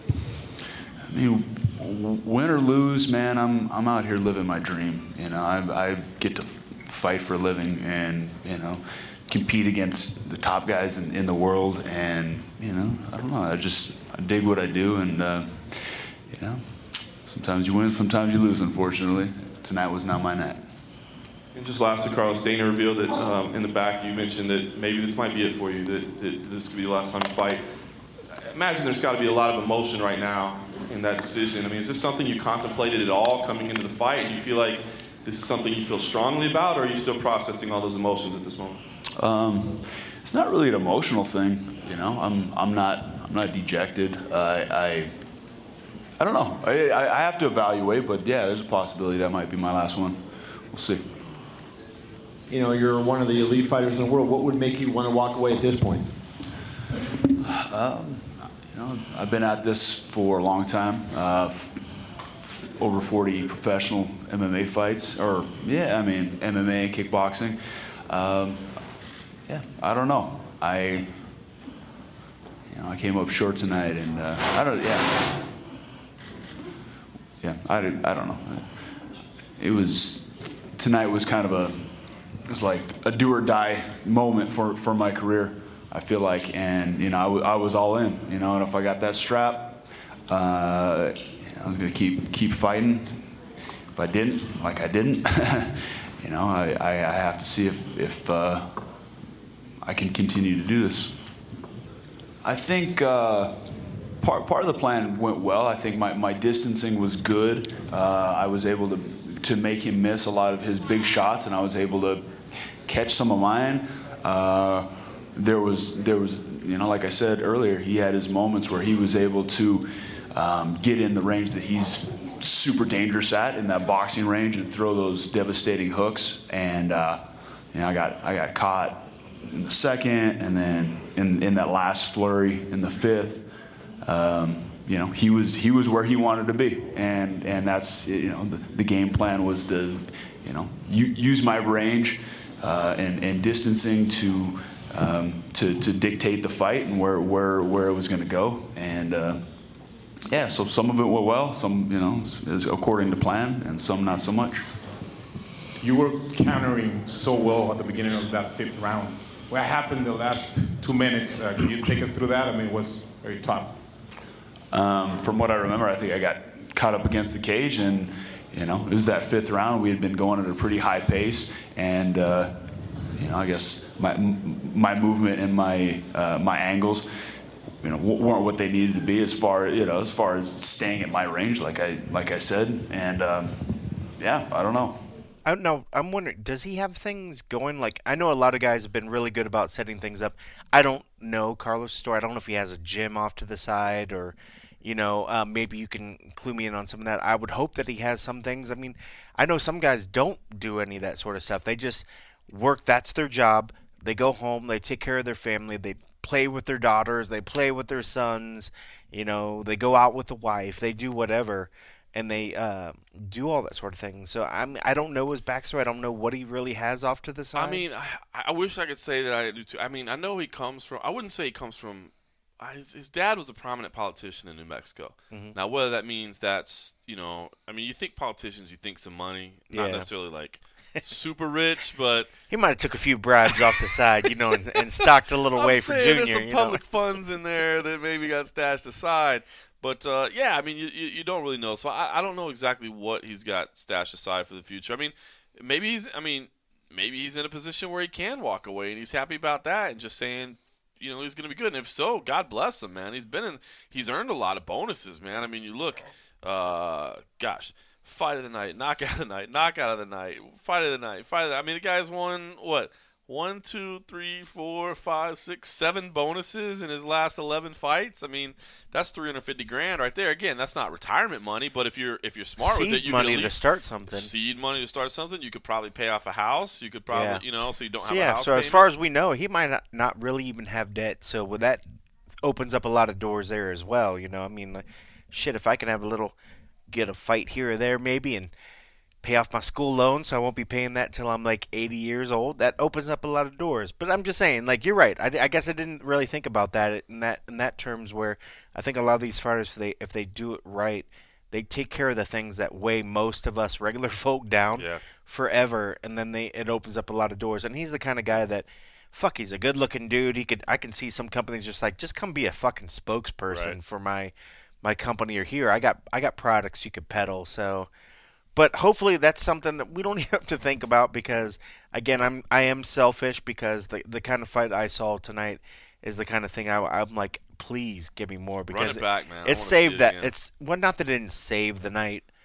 I mean, win or lose, man, I'm I'm out here living my dream. You know, I I get to fight for a living and you know compete against the top guys in, in the world. And you know, I don't know. I just I dig what I do, and uh, you know, sometimes you win, sometimes you lose. Unfortunately, tonight was not my night. And just lastly, Carlos, Dana revealed that um, in the back you mentioned that maybe this might be it for you, that, that this could be the last time you fight. I imagine there's got to be a lot of emotion right now in that decision. I mean, is this something you contemplated at all coming into the fight? Do you feel like this is something you feel strongly about, or are you still processing all those emotions at this moment? Um, it's not really an emotional thing, you know. I'm I'm not I'm not dejected. Uh, I I don't know. I I have to evaluate, but yeah, there's a possibility that might be my last one. We'll see. You know, you're one of the elite fighters in the world. What would make you want to walk away at this point? Um, you know, I've been at this for a long time. Uh, f- f- over forty professional M M A fights, or yeah, I mean M M A, kickboxing. Um, yeah, I don't know. I, you know, I came up short tonight, and uh, I don't. Yeah, yeah. I, I don't know. It was tonight was kind of a. It was like a do or die moment for, for my career, I feel like, and you know I, w- I was all in, you know, and if I got that strap, uh, you know, I was gonna keep keep fighting. If I didn't, like I didn't, you know, I, I, I have to see if if uh, I can continue to do this. I think uh, part part of the plan went well. I think my, my distancing was good. Uh, I was able to to make him miss a lot of his big shots, and I was able to catch some of mine. Uh, there was, there was, you know, like I said earlier, he had his moments where he was able to um, get in the range that he's super dangerous at, in that boxing range, and throw those devastating hooks. And uh, you know, I got, I got caught in the second, and then in, in that last flurry in the fifth. Um, you know, he was he was where he wanted to be, and and that's, you know, the, the game plan was to, you know, u- use my range uh, and and distancing to um, to to dictate the fight and where where where it was going to go, and uh, yeah, so some of it went well, some, you know, is, is according to plan, and some not so much. You were countering so well at the beginning of that fifth round. What happened the last two minutes? Uh, can you take us through that? I mean, it was very tough. Um, from what I remember, I think I got caught up against the cage, and you know, it was that fifth round. We had been going at a pretty high pace, and uh, you know, I guess my my movement and my uh, my angles, you know, weren't what they needed to be as far you know as far as staying at my range, like I like I said, and um, yeah, I don't know. I don't know. I'm wondering, does he have things going? Like, I know a lot of guys have been really good about setting things up. I don't know Carlos' story. I don't know if he has a gym off to the side, or, you know, uh, maybe you can clue me in on some of that. I would hope that he has some things. I mean, I know some guys don't do any of that sort of stuff. They just work. That's their job. They go home. They take care of their family. They play with their daughters. They play with their sons. You know, they go out with the wife. They do whatever. And they uh, do all that sort of thing. So I'm, I don't know his backstory. I don't know what he really has off to the side. I mean, I, I wish I could say that I do too. I mean, I know he comes from. I wouldn't say he comes from. Uh, his, his dad was a prominent politician in New Mexico. Mm-hmm. Now, whether that means that's, you know, I mean, you think politicians, you think some money, not Yeah. necessarily like super rich, but he might have took a few bribes off the side, you know, and, and stocked a little I'm way for saying Junior. There's some you public know? funds in there that maybe got stashed aside. But, uh, yeah, I mean, you, you you don't really know. So I, I don't know exactly what he's got stashed aside for the future. I mean, maybe he's, I mean, maybe he's in a position where he can walk away and he's happy about that and just saying, you know, he's going to be good. And if so, God bless him, man. He's been in, he's earned a lot of bonuses, man. I mean, you look, uh, gosh, fight of the night, knockout of the night, knockout of the night, fight of the night, fight of the night. I mean, the guy's won, what? One, two, three, four, five, six, seven bonuses in his last eleven fights. I mean, that's three hundred fifty grand right there. Again, that's not retirement money, but if you're if you're smart Seed with it, you money can at to least start something. Seed money to start something. You could probably pay off a house. You could probably, Yeah. you know, so you don't So have yeah, a house. so as payment. far as we know, he might not, not really even have debt. So with that, opens up a lot of doors there as well. You know, I mean, like, shit, if I can have a little, get a fight here or there maybe, and pay off my school loan, so I won't be paying that till I'm like eighty years old. That opens up a lot of doors. But I'm just saying, like, you're right. I, I guess I didn't really think about that in that in that terms. Where I think a lot of these fighters, if they if they do it right, they take care of the things that weigh most of us regular folk down Yeah. forever, and then they it opens up a lot of doors. And he's the kind of guy that, fuck, he's a good looking dude. He could I can see some companies just like, just come be a fucking spokesperson Right. for my my company or here. I got I got products you could peddle. So. But hopefully that's something that we don't even have to think about, because again, I'm I am selfish, because the the kind of fight I saw tonight is the kind of thing I, I'm like, please give me more, because Run it back, man. I it wanna see saved it that again. it's well, not that it didn't save the night,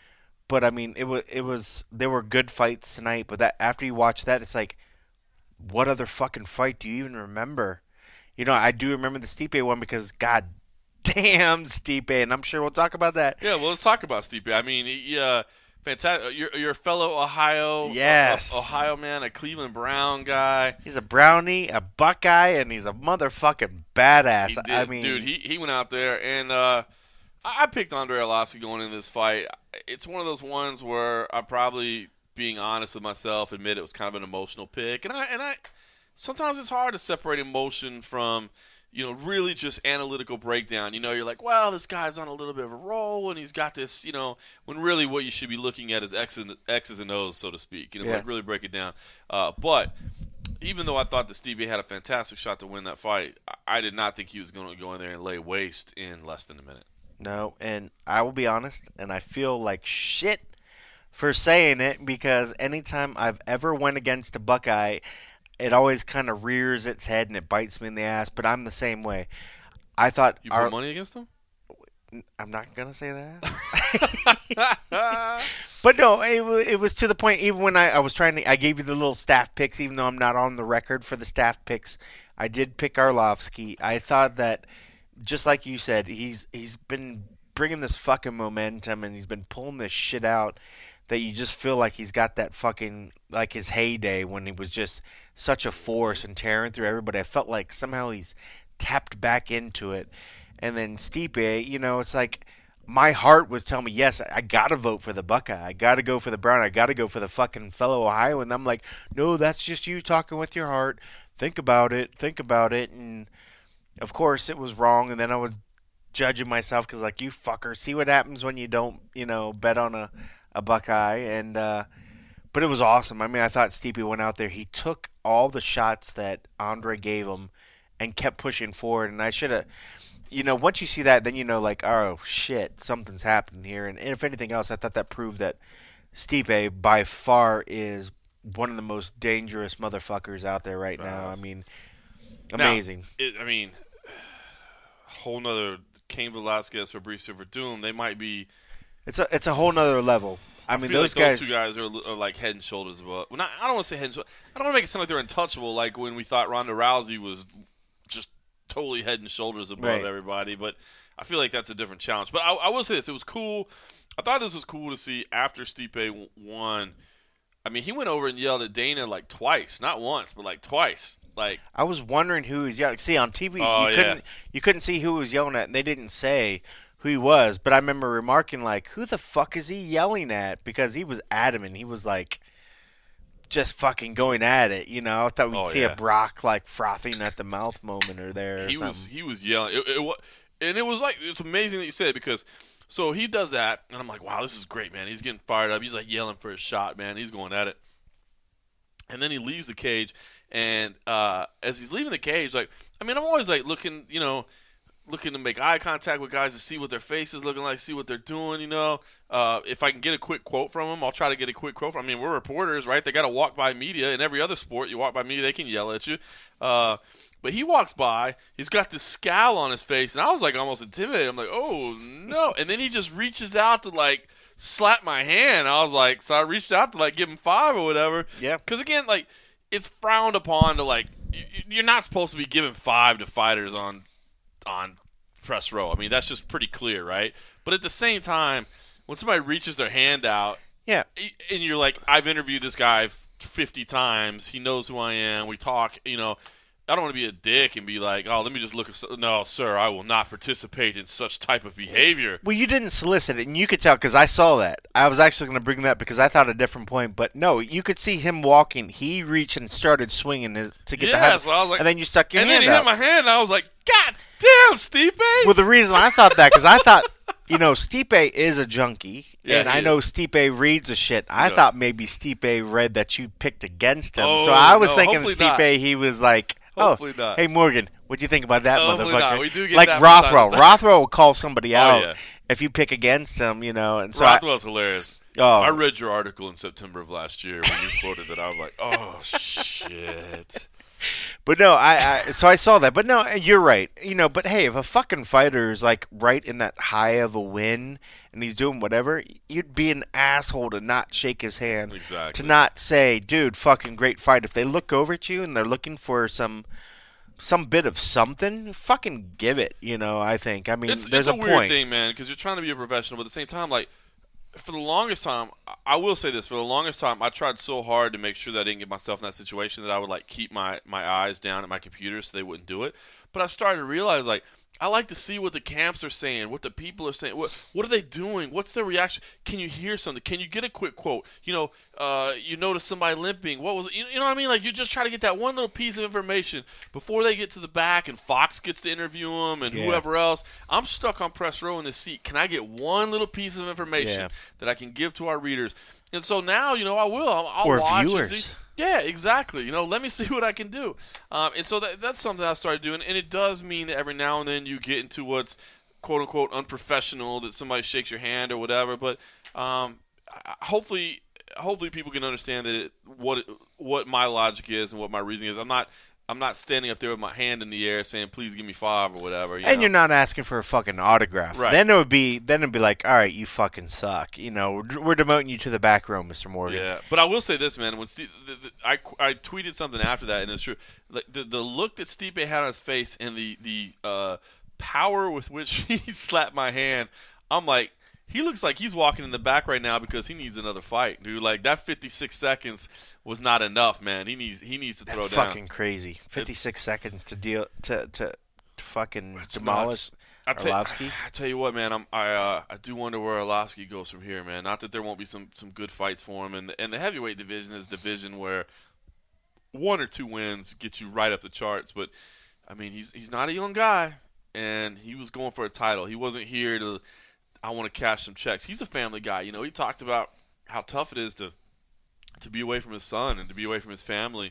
But I mean, it was it was there were good fights tonight. But that after you watch that, it's like, what other fucking fight do you even remember? You know, I do remember the Stipe one because god damn Stipe, and I'm sure we'll talk about that. Yeah, well, let's talk about Stipe. I mean, yeah, fantastic. You're, you're a fellow Ohio, yes, a, a Ohio man, a Cleveland Brown guy. He's a Brownie, a Buckeye, and he's a motherfucking badass. He did, I mean, dude, he he went out there and. uh I picked Andre Arlovski going into this fight. It's one of those ones where I probably, being honest with myself, admit it was kind of an emotional pick. And I and I sometimes it's hard to separate emotion from, you know, really just analytical breakdown. You know, you're like, well, this guy's on a little bit of a roll and he's got this, you know, when really what you should be looking at is X's and, X's and O's, so to speak. You know, yeah. like really break it down. Uh, but even though I thought that Stipe had a fantastic shot to win that fight, I, I did not think he was going to go in there and lay waste in less than a minute. No, and I will be honest, and I feel like shit for saying it because anytime I've ever went against a Buckeye, it always kind of rears its head and it bites me in the ass, but I'm the same way. I thought... You put our, money against them? I'm not going to say that. But no, it, it was to the point, even when I, I was trying to... I gave you the little staff picks, even though I'm not on the record for the staff picks. I did pick Arlovski. I thought that... Just like you said, he's he's been bringing this fucking momentum and he's been pulling this shit out that you just feel like he's got that fucking, like his heyday when he was just such a force and tearing through everybody. I felt like somehow he's tapped back into it. And then Stipe, you know, it's like my heart was telling me, yes, I got to vote for the Buckeye. I got to go for the Brown. I got to go for the fucking fellow Ohio. And I'm like, no, that's just you talking with your heart. Think about it. Think about it. And... Of course, it was wrong, and then I was judging myself because, like, you fucker, see what happens when you don't, you know, bet on a, a Buckeye. And uh, but it was awesome. I mean, I thought Stipe went out there. He took all the shots that Andre gave him and kept pushing forward. And I should have, you know, once you see that, then you know, like, oh, shit, something's happening here. And if anything else, I thought that proved that Stipe, by far, is one of the most dangerous motherfuckers out there right now. I mean, amazing. Now, it, I mean... whole nother Cain Velasquez, Fabricio Verdum. They might be. It's a it's a whole nother level. I, I mean, feel those like guys. Those two guys are, are like head and shoulders above. Well, not, I don't want to say head and shoulders. I don't want to make it sound like they're untouchable. Like when we thought Ronda Rousey was just totally head and shoulders above right. everybody. But I feel like that's a different challenge. But I, I will say this: it was cool. I thought this was cool to see after Stipe won. I mean, he went over and yelled at Dana like twice, not once, but like twice. Like I was wondering who he was yelling. See, on T V, oh, you yeah. couldn't you couldn't see who he was yelling at, and they didn't say who he was. But I remember remarking like, "Who the fuck is he yelling at?" Because he was adamant. He was like, just fucking going at it. You know, I thought we'd oh, see yeah. a Brock like frothing at the mouth moment or there. Or he something. was he was yelling, it, it, and it was like it's amazing that you said it because. So he does that, and I'm like, wow, this is great, man. He's getting fired up. He's like yelling for his shot, man. He's going at it. And then he leaves the cage, and uh, as he's leaving the cage, like, I mean, I'm always like looking, you know, looking to make eye contact with guys to see what their face is looking like, see what they're doing, you know. Uh, if I can get a quick quote from them, I'll try to get a quick quote from them. I mean, we're reporters, right? They got to walk by media. In every other sport, you walk by media, they can yell at you. Uh, but he walks by, he's got this scowl on his face, and I was like almost intimidated. I'm like, oh, no. And then he just reaches out to, like, slap my hand. I was like, so I reached out to, like, give him five or whatever. Yeah. Because, again, like, it's frowned upon to, like, you're not supposed to be giving five to fighters on on press row. I mean, that's just pretty clear, right? But at the same time, when somebody reaches their hand out, yeah, and you're like, I've interviewed this guy fifty times. He knows who I am. We talk, you know. I don't want to be a dick and be like, oh, let me just look at – no, sir, I will not participate in such type of behavior. Well, you didn't solicit it, and you could tell because I saw that. I was actually going to bring that because I thought a different point. But, no, you could see him walking. He reached and started swinging his, to get yeah, the hand. So I was like, and then you stuck your and hand And then out. he hit my hand, and I was like, God damn, Stipe. Well, the reason I thought that because I thought, you know, Stipe is a junkie. Yeah, and I is. know Stipe reads a shit. I does. thought maybe Stipe read that you picked against him. Oh, so I was no, thinking hopefully Stipe, not. he was like, Hopefully oh, not. hey, Morgan, what'd you think about that Hopefully motherfucker? not. We do get like that from Rothwell. time to time. Rothwell will call somebody Oh, out yeah. if you pick against him, you know. And so I- Rothwell's hilarious. Oh. I read your article in September of last year when you quoted that. I was like, oh, shit. But no, I, I so I saw that. But no, you're right. You know, but hey, if a fucking fighter is like right in that high of a win and he's doing whatever, you'd be an asshole to not shake his hand. Exactly. To not say, dude, fucking great fight. If they look over at you and they're looking for some some bit of something, fucking give it. You know, I think. I mean, it's, there's it's a, a, weird point. thing, man, because you're trying to be a professional, but at the same time, like, for the longest time, I will say this, for the longest time, I tried so hard to make sure that I didn't get myself in that situation that I would, like, keep my, my eyes down at my computer so they wouldn't do it. But I started to realize, like, I like to see what the camps are saying, what the people are saying. What what are they doing? What's their reaction? Can you hear something? Can you get a quick quote? You know, uh, you notice somebody limping. What was it? You, you know what I mean? Like, you just try to get that one little piece of information before they get to the back and Fox gets to interview them and Yeah. whoever else. I'm stuck on press row in this seat. Can I get one little piece of information Yeah. that I can give to our readers? And so now, you know, I will. I'll, I'll Or watch and viewers. see- Yeah, exactly. You know, let me see what I can do. Um, and so that, that's something I started doing, and it does mean that every now and then you get into what's quote unquote unprofessional, that somebody shakes your hand or whatever. But um, I- hopefully, hopefully people can understand that it, what it, what my logic is and what my reasoning is. I'm not. I'm not standing up there with my hand in the air saying, "Please give me five or whatever." You And know? you're not asking for a fucking autograph. Right. Then it would be then it'd be like, all right, you fucking suck. You know, we're, we're demoting you to the back row, Mister Morgan. Yeah, but I will say this, man. When Steve, the, the, I, I tweeted something after that, and it's true. Like the the look that Stipe had on his face and the the uh, power with which he slapped my hand, I'm like, he looks like he's walking in the back right now because he needs another fight, dude. Like that fifty-six seconds was not enough, man. He needs he needs to That's throw down. fucking crazy. Fifty-six seconds to deal to to, to fucking It's demolish nuts. I tell, Arlovsky. I tell you what, man. I'm, I uh, I do wonder where Arlovsky goes from here, man. Not that there won't be some, some good fights for him, and and the heavyweight division is a division where one or two wins get you right up the charts. But I mean, he's he's not a young guy, and he was going for a title. He wasn't here to, I want to cash some checks. He's a family guy. You know, he talked about how tough it is to to be away from his son and to be away from his family,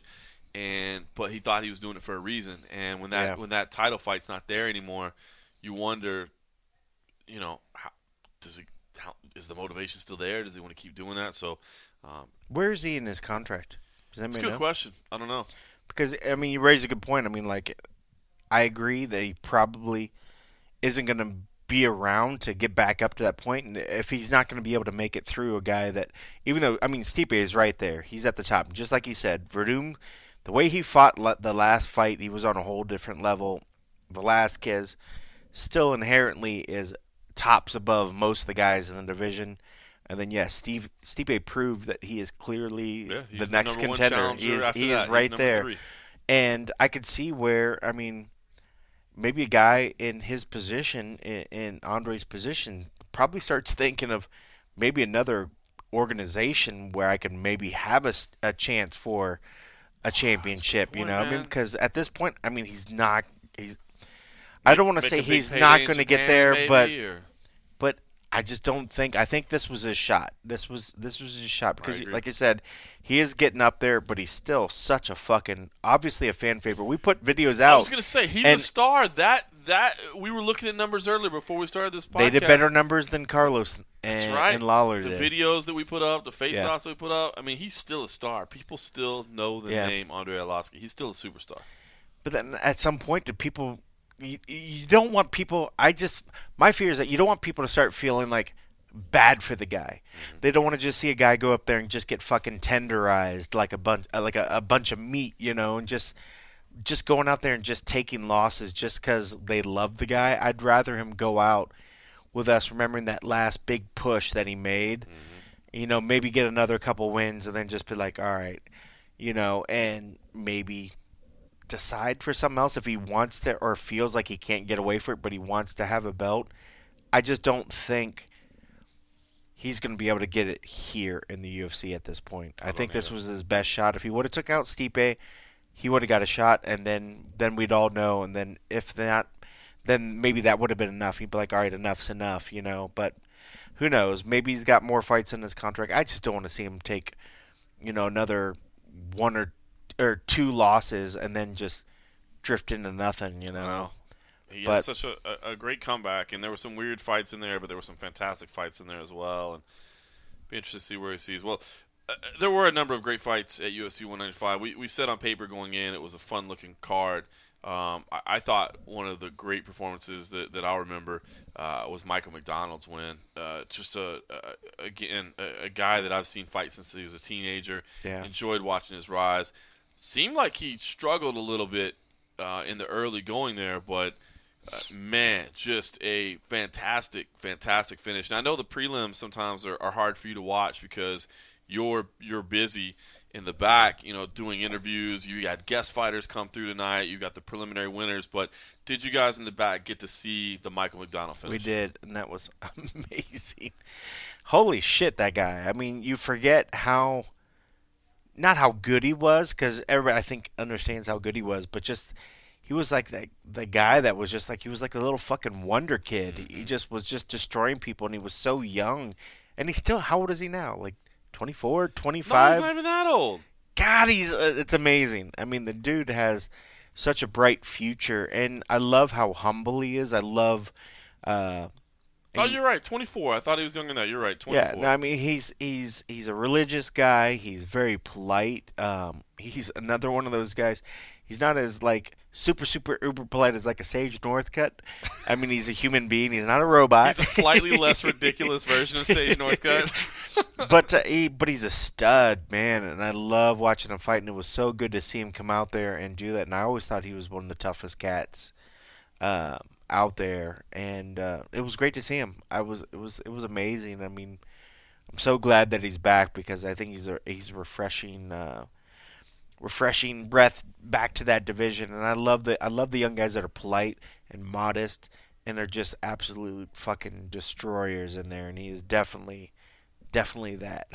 and but he thought he was doing it for a reason. And when that Yeah. when that title fight's not there anymore, you wonder, you know, how does he? How is the motivation still there? Does he want to keep doing that? So, um, Where is he in his contract? Does it's a anybody good know? question. I don't know. Because I mean, you raise a good point. I mean, like, I agree that he probably isn't going to be around to get back up to that point, and if he's not going to be able to make it through a guy that, even though I mean, Stipe is right there, he's at the top, just like you said, Verdum, the way he fought le- the last fight, he was on a whole different level. Velasquez still inherently is tops above most of the guys in the division. And then, yes, Steve Stipe proved that he is clearly Yeah, he's the the next number one contender. challenger He is, after he that. is He's right number there. three. And I could see where, I mean, maybe a guy in his position, in, in Andre's position, probably starts thinking of maybe another organization where I can maybe have a, s- a chance for a championship, you point, know? I mean, man. because at this point, I mean, he's not, he's, I don't want to Make say a big he's payday not in going to get Japan, there, maybe, but or- but I just don't think. I think this was his shot. This was this was his shot because, agree. like I said, he is getting up there, but he's still such a fucking obviously a fan favorite. We put videos out. I was gonna say he's a and star. That that we were looking at numbers earlier before we started this podcast. They did better numbers than Carlos and, That's right. and Lawler the did. videos that we put up, the face-offs Yeah. that we put up. I mean, he's still a star. People still know the Yeah. name Andre Arlovsky. He's still a superstar. But then at some point, do people? You, you don't want people. I just my fear is that you don't want people to start feeling like bad for the guy. Mm-hmm. They don't want to just see a guy go up there and just get fucking tenderized like a bunch, uh, like a, a bunch of meat, you know, and just just going out there and just taking losses just because they love the guy. I'd rather him go out with us remembering that last big push that he made. Mm-hmm. You know, maybe get another couple wins and then just be like, all right, you know, and maybe decide for something else if he wants to or feels like he can't get away from it, but he wants to have a belt. I just don't think he's going to be able to get it here in the U F C at this point. I, I think don't this either. was his best shot. If he would have took out Stipe, he would have got a shot, and then then we'd all know. And then if not, then maybe that would have been enough. He'd be like, all right, enough's enough, you know. But who knows? Maybe he's got more fights in his contract. I just don't want to see him take, you know, another one or or two losses and then just drift into nothing, you know. Wow. He But- had such a, a, a great comeback, and there were some weird fights in there, but there were some fantastic fights in there as well. And be interested to see where he sees. Well, Uh, there were a number of great fights at U F C one ninety-five. We we said on paper going in it was a fun-looking card. Um, I, I thought one of the great performances that, that I'll remember uh, was Michael McDonald's win. Uh, just a, a again a, a guy that I've seen fight since he was a teenager. Yeah. Enjoyed watching his rise. Seemed like he struggled a little bit uh, in the early going there, but uh, man, just a fantastic, fantastic finish. And I know the prelims sometimes are, are hard for you to watch because you're you're busy in the back, you know, doing interviews. You got guest fighters come through tonight. You got the preliminary winners. But did you guys in the back get to see the Michael McDonald finish? We did, and that was amazing. Holy shit, that guy. I mean, you forget how, not how good he was, because everybody, I think, understands how good he was, but just, he was like the, the guy that was just like, he was like a little fucking wonder kid. Mm-hmm. He just was just destroying people, and he was so young. And he's still, how old is he now? Like, twenty-four, twenty-five? No, he's not even that old. God, he's uh, it's amazing. I mean, the dude has such a bright future, and I love how humble he is. I love. Uh, oh, he, you're right. twenty-four. I thought he was younger than that. You're right. twenty-four. Yeah, no, I mean he's he's he's a religious guy. He's very polite. Um, he's another one of those guys. He's not as like super super uber polite as like a Sage Northcutt. I mean, he's a human being. He's not a robot. He's a slightly less ridiculous version of Sage Northcutt. but uh, he, but he's a stud, man, and I love watching him fight. And it was so good to see him come out there and do that. And I always thought he was one of the toughest cats uh, out there, and uh, it was great to see him. I was it was it was amazing. I mean, I'm so glad that he's back because I think he's a he's a refreshing. Uh, refreshing breath back to that division, and I love the I love the young guys that are polite and modest, and they're just absolute fucking destroyers in there, and he is definitely, definitely that.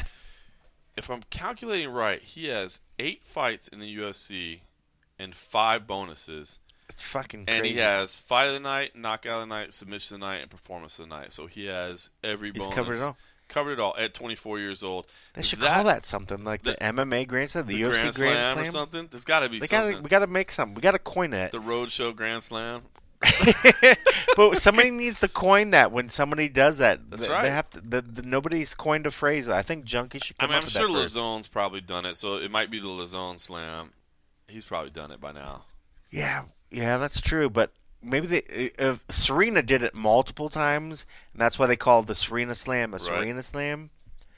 If I'm calculating right, he has eight fights in the U F C and five bonuses. It's fucking and crazy. And he has fight of the night, knockout of the night, submission of the night, and performance of the night. So he has every He's bonus. covered it all. Covered it all at twenty-four years old. They should that, call that something like the, the M M A Grand Slam, the, the U F C Grand, Grand Slam, Slam or something. There's got to be they something. Gotta, we got to make something. We got to coin it. The Roadshow Grand Slam. But somebody needs to coin that when somebody does that. That's they, right. They have to, the, the, nobody's coined a phrase. I think Junkie should come I mean, up I'm with sure that first. Lazone's probably done it, so it might be the Lazone Slam. He's probably done it by now. Yeah, yeah, that's true. But maybe they, uh, Serena did it multiple times, and that's why they called the Serena Slam a Right. Serena Slam.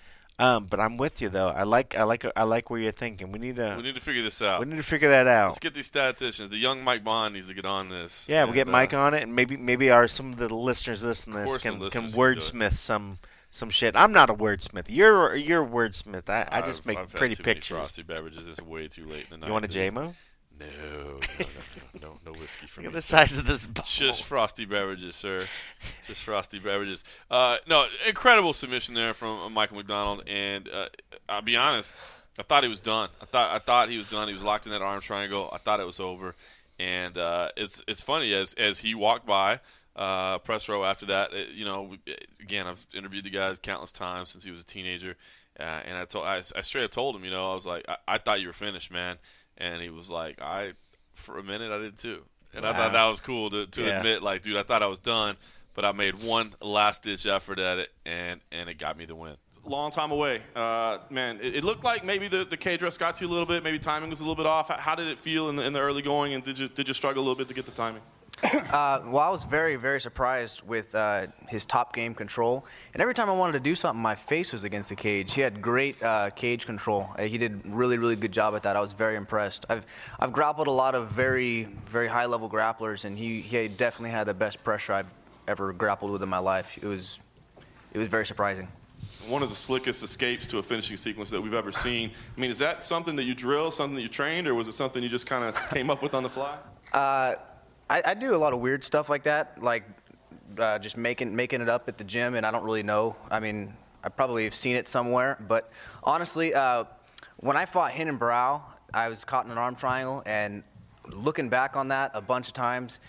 Um, but I'm with you though. I like, I like, I like where you're thinking. We need to, We need to figure this out. we need to figure that out. Let's get these statisticians. The young Mike Bond needs to get on this. Yeah, we'll get And, Mike uh, on it, and maybe, maybe our some of the listeners listening to this course the can can listeners can do it. wordsmith some some shit. I'm not a wordsmith. You're you're a wordsmith. I, I just I've- make I've had pretty too many pictures. Frosty beverages. It's way too late in the night. You want a to- J M O? No, no, no, no, no, no whiskey for Look me. at the size of this bottle. Just frosty beverages, sir. Just frosty beverages. Uh, no, incredible submission there from uh, Michael McDonald, and uh, I'll be honest, I thought he was done. I thought I thought he was done. He was locked in that arm triangle. I thought it was over, and uh, it's it's funny as as he walked by uh, press row after that. It, you know, again, I've interviewed the guy countless times since he was a teenager, uh, and I told I, I straight up told him, you know, I was like, I, I thought you were finished, man. And he was like, I, for a minute, I did too. And Wow. I thought that was cool to, to Yeah. admit, like, dude, I thought I was done, but I made one last-ditch effort at it, and, and it got me the win. Long time away. Uh, man, it, it looked like maybe the, the K-dress got to you a little bit. Maybe timing was a little bit off. How, how did it feel in the, in the early going, and did you, did you struggle a little bit to get the timing? Uh, well, I was very, very surprised with uh, his top game control. And every time I wanted to do something, my face was against the cage. He had great uh, cage control. Uh, he did really, really good job at that. I was very impressed. I've I've grappled a lot of very, very high-level grapplers, and he, he definitely had the best pressure I've ever grappled with in my life. It was it was very surprising. One of the slickest escapes to a finishing sequence that we've ever seen. I mean, is that something that you drilled, something that you trained, or was it something you just kind of came up with on the fly? Uh, I, I do a lot of weird stuff like that, like uh, just making making it up at the gym, and I don't really know. I mean, I probably have seen it somewhere, but honestly, uh, when I fought Hin and Brow, I was caught in an arm triangle, and looking back on that a bunch of times,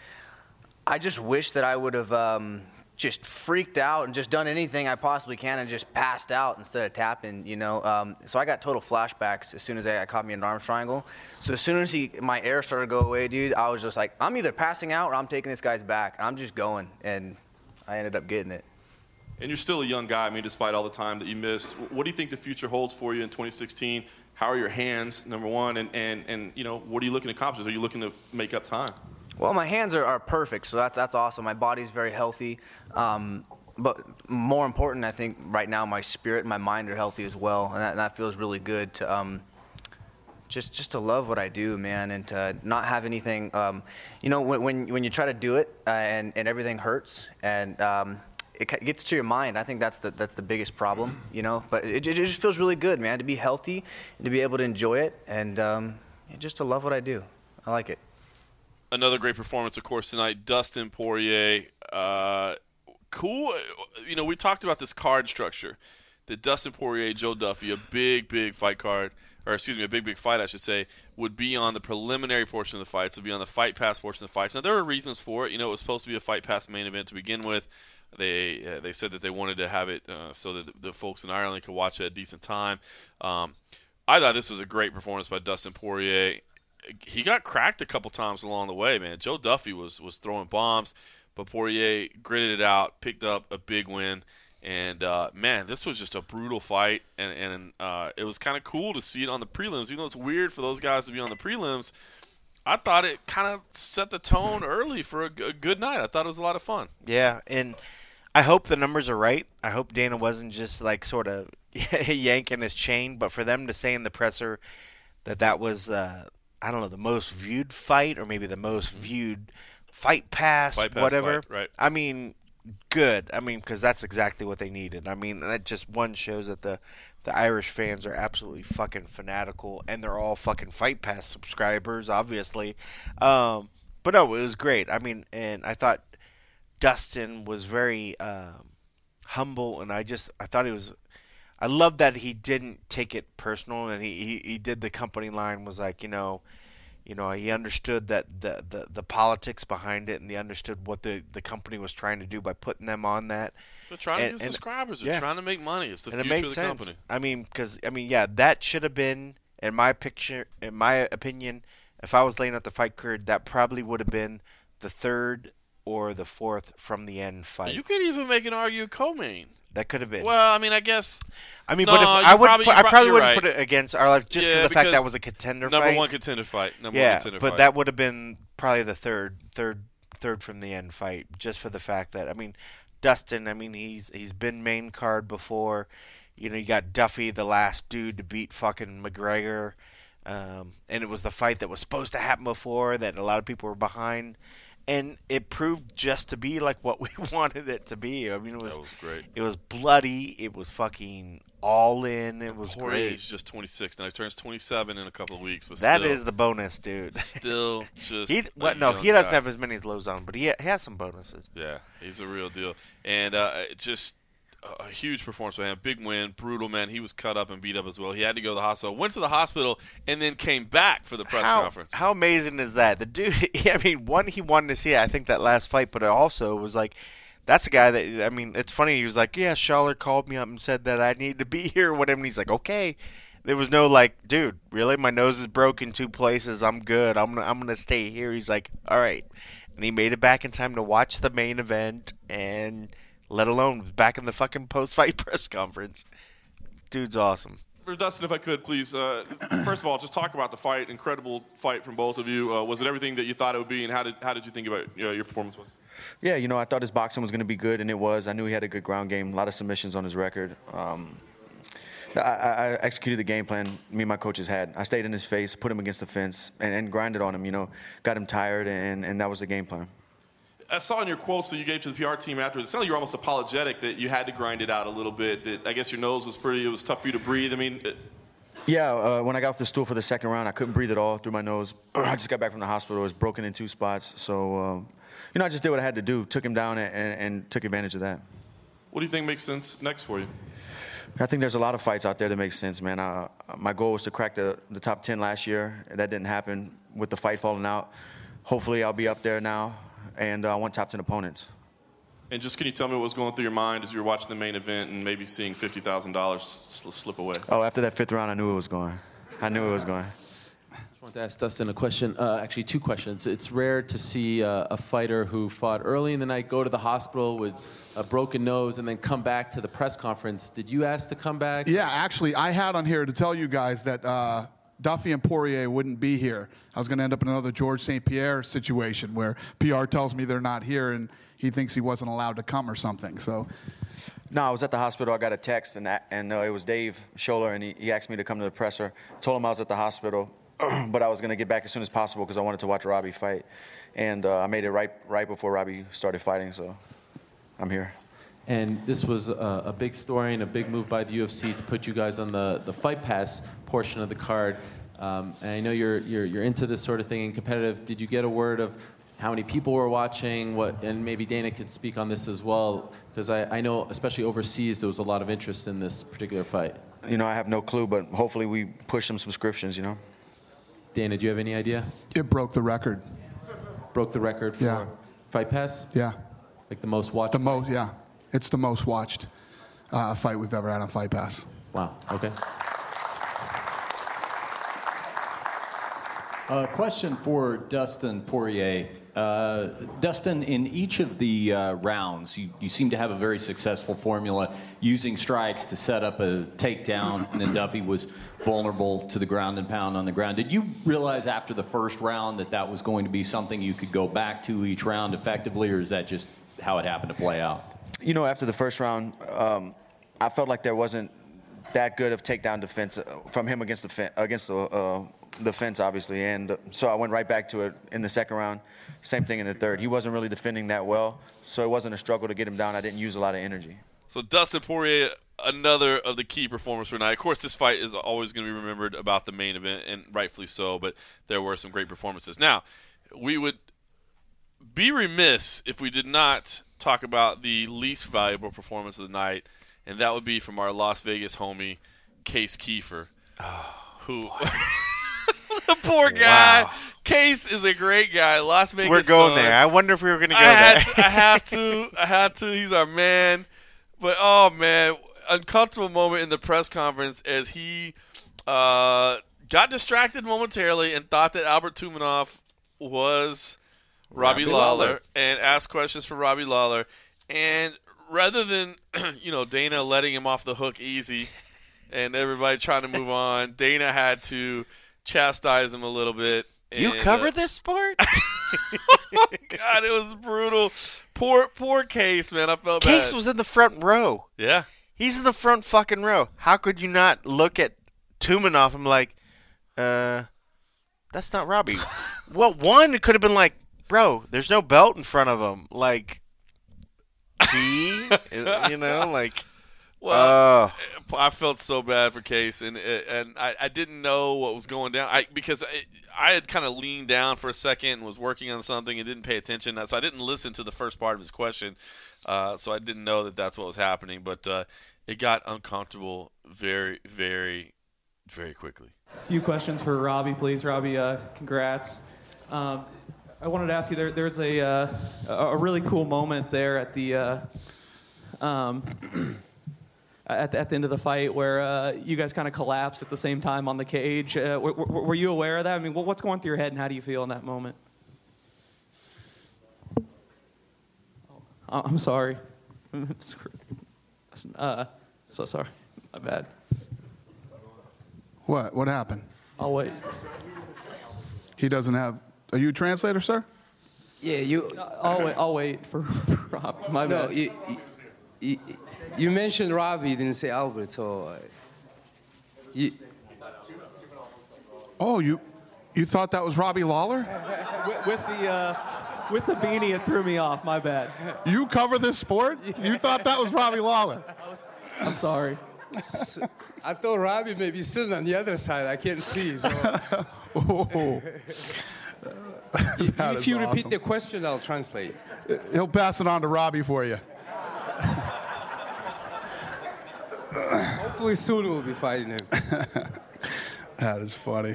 I just wish that I would have um, just freaked out and just done anything I possibly can and just passed out instead of tapping, you know. Um, so I got total flashbacks as soon as I caught me in an arm triangle. So as soon as he, my air started to go away, dude, I was just like, I'm either passing out or I'm taking this guy's back. And I'm just going, and I ended up getting it. and you're still a young guy. I mean, despite all the time that you missed, what do you think the future holds for you in twenty sixteen? How are your hands, number one, and, and, and you know, what are you looking to accomplish? Are you looking to make up time? Well, my hands are, are perfect, so that's that's awesome. My body's very healthy. Um, but more important, I think right now, my spirit and my mind are healthy as well, and that, and that feels really good to um, just just to love what I do, man, and to not have anything. Um, you know, when, when when you try to do it uh, and and everything hurts and um, it gets to your mind. I think that's the that's the biggest problem, you know. But it, it just feels really good, man, to be healthy and to be able to enjoy it and um, just to love what I do. I like it. Another great performance, of course, tonight. Dustin Poirier, uh, cool. You know, we talked about this card structure. That Dustin Poirier, Joe Duffy, a big, big fight card, or excuse me, a big, big fight, I should say, would be on the preliminary portion of the fights, would be on the Fight Pass portion of the fights. Now, there were reasons for it. You know, it was supposed to be a Fight Pass main event to begin with. They uh, they said that they wanted to have it uh, so that the, the folks in Ireland could watch it at a decent time. Um, I thought this was a great performance by Dustin Poirier. He got cracked a couple times along the way, man. Joe Duffy was, was throwing bombs, but Poirier gritted it out, picked up a big win. And, uh, man, this was just a brutal fight, and, and uh, it was kind of cool to see it on the prelims. Even though it's weird for those guys to be on the prelims, I thought it kind of set the tone early for a, a good night. I thought it was a lot of fun. Yeah, and I hope the numbers are right. I hope Dana wasn't just, like, sort of yanking his chain, but for them to say in the presser that that was, uh, I don't know, the most viewed fight or maybe the most viewed fight pass, Fight pass whatever. fight, right. I mean, good. I mean, because that's exactly what they needed. I mean, that just one shows that the the Irish fans are absolutely fucking fanatical, and they're all fucking Fight Pass subscribers, obviously. Um, but no, it was great. I mean, and I thought Dustin was very um, humble, and I just I thought he was. I love that he didn't take it personal, and he, he, he did the company line was like, you know. You know, he understood that the, the, the politics behind it, and he understood what the, the company was trying to do by putting them on that. They're trying and, to get and, subscribers. They're yeah. trying to make money. It's the and future it of makes the sense. company. I mean, because I mean, yeah, that should have been, in my picture, in my opinion, if I was laying out the fight card, that probably would have been the third or the fourth from the end fight. You could even make an argue co-main. That could have been. Well, I mean, I guess. I mean, no, but if I would, probably, put, I probably you're wouldn't right. put it against Arlovski just yeah, the fact because that was a contender number fight. Number one contender fight. Number yeah, one contender but fight. that would have been probably the third, third, third from the end fight, just for the fact that I mean, Dustin. I mean, he's he's been main card before. You know, you got Duffy, the last dude to beat fucking McGregor, um, and it was the fight that was supposed to happen before that a lot of people were behind. And it proved just to be like what we wanted it to be. I mean, it was, that was great. It was bloody. It was fucking all in. It was Poirier great. He's just twenty-six now. He turns twenty-seven in a couple of weeks. But that still, is the bonus, dude. Still just he. What? No, he doesn't guy. have as many as Lozon, but he, ha- he has some bonuses. Yeah, he's a real deal. And uh, it just a huge performance by him. Big win, brutal, man. He was cut up and beat up as well. He had to go to the hospital. Went to the hospital and then came back for the press how, conference. How amazing is that? The dude, I mean, one, he wanted to see, I think, that last fight, but it also was like, that's a guy that, I mean, it's funny. He was like, yeah, Schaller called me up and said that I need to be here or whatever. And he's like, okay. There was no like, dude, really? My nose is broke in two places. I'm good. I'm gonna, I'm gonna stay here. He's like, all right. And he made it back in time to watch the main event and let alone back in the fucking post-fight press conference. Dude's awesome. For Dustin, if I could, please, uh, first of all, just talk about the fight. Incredible fight from both of you. Uh, was it everything that you thought it would be, and how did how did you think about uh, your performance was? Yeah, you know, I thought his boxing was going to be good, and it was. I knew he had a good ground game, a lot of submissions on his record. Um, I, I executed the game plan me and my coaches had. I stayed in his face, put him against the fence, and, and grinded on him, you know, got him tired, and, and that was the game plan. I saw in your quotes that you gave to the P R team afterwards, it sounded like you were almost apologetic that you had to grind it out a little bit, that I guess your nose was pretty, it was tough for you to breathe. I mean... It... Yeah, uh, when I got off the stool for the second round, I couldn't breathe at all through my nose. I just got back from the hospital. It was broken in two spots. So, um, you know, I just did what I had to do, took him down and, and took advantage of that. What do you think makes sense next for you? I think there's a lot of fights out there that make sense, man. Uh, my goal was to crack the, the top ten last year. That didn't happen with the fight falling out. Hopefully I'll be up there now. And I uh, want top ten opponents. And just can you tell me what was going through your mind as you were watching the main event and maybe seeing fifty thousand dollars slip away? Oh, after that fifth round, I knew it was going. I knew it was going. wanted to ask Dustin a question, uh, actually two questions. It's rare to see uh, a fighter who fought early in the night go to the hospital with a broken nose and then come back to the press conference. Did you ask to come back? Yeah, actually, I had on here to tell you guys that uh, Duffy and Poirier wouldn't be here. I was going to end up in another George Saint Pierre situation where P R tells me they're not here and he thinks he wasn't allowed to come or something. So. No, I was at the hospital. I got a text, and and uh, it was Dave Scholler, and he, he asked me to come to the presser. Told him I was at the hospital, but I was going to get back as soon as possible because I wanted to watch Robbie fight. And uh, I made it right right before Robbie started fighting, so I'm here. And this was a, a big story and a big move by the U F C to put you guys on the, the Fight Pass portion of the card. Um, and I know you're, you're you're into this sort of thing and competitive. Did you get a word of how many people were watching? What, and maybe Dana could speak on this as well, because I, I know, especially overseas, there was a lot of interest in this particular fight. You know, I have no clue, but hopefully we push some subscriptions, you know. Dana, do you have any idea? It broke the record. Broke the record for Yeah. Fight Pass? Yeah. Like the most watched? The most, yeah. It's the most watched uh, fight we've ever had on Fight Pass. Wow, okay. A question for Dustin Poirier. Uh, Dustin, in each of the uh, rounds, you, you seem to have a very successful formula using strikes to set up a takedown, and then Duffy was vulnerable to the ground and pound on the ground. Did you realize after the first round that that was going to be something you could go back to each round effectively, or is that just how it happened to play out? You know, after the first round, um, I felt like there wasn't that good of takedown defense from him against the fin- against the uh, the fence, obviously, and so I went right back to it in the second round. Same thing in the third. He wasn't really defending that well, so it wasn't a struggle to get him down. I didn't use a lot of energy. So Dustin Poirier, another of the key performers for tonight. Of course, this fight is always going to be remembered about the main event, and rightfully so, but there were some great performances. Now, we would be remiss if we did not talk about the least valuable performance of the night, and that would be from our Las Vegas homie, Case Kiefer, oh, who the poor guy. Wow. Case is a great guy. Las Vegas. We're going son. there. I wonder if we were going to go I there. Had to, I have to. I had to. He's our man. But oh man, uncomfortable moment in the press conference as he uh, got distracted momentarily and thought that Albert Tumenov was Robbie, Robbie Lawler, Lawler and asked questions for Robbie Lawler. And rather than you know Dana letting him off the hook easy and everybody trying to move on, Dana had to chastise him a little bit. You and, cover uh, this sport? Oh, God, it was brutal. Poor, poor Case, man. I felt Case bad. was in the front row. Yeah. He's in the front fucking row. How could you not look at Tumenov and be like, uh, that's not Robbie? Well, one, it could have been like, bro, there's no belt in front of him. Like, he, you know, like. Well, uh, I felt so bad for Case, and and I, I didn't know what was going down. I because I, I had kind of leaned down for a second and was working on something and didn't pay attention, so I didn't listen to the first part of his question. Uh, so I didn't know that that's what was happening, but uh, it got uncomfortable very, very, very quickly. A few questions for Robbie, please. Robbie, uh, congrats. Um, I wanted to ask you, there, there's a uh, a really cool moment there at the. Uh, um, At the, at the end of the fight where uh, you guys kind of collapsed at the same time on the cage. Uh, w- w- were you aware of that? I mean, what's going through your head and how do you feel in that moment? Oh, I'm sorry. uh, so sorry. My bad. What? What happened? I'll wait. He doesn't have... Are you a translator, sir? Yeah, you... I'll wait, I'll wait for Rob. My no, bad. You, you, you mentioned Robbie, you didn't say Albert, so... Uh, you, oh, you you thought that was Robbie Lawler? with, with the uh, with the beanie, it threw me off. My bad. You cover this sport? You thought that was Robbie Lawler? I'm sorry. So, I thought Robbie may be sitting on the other side. I can't see. So. Oh. If you awesome. repeat the question, I'll translate. He'll pass it on to Robbie for you. Hopefully soon we'll be fighting him. That is funny.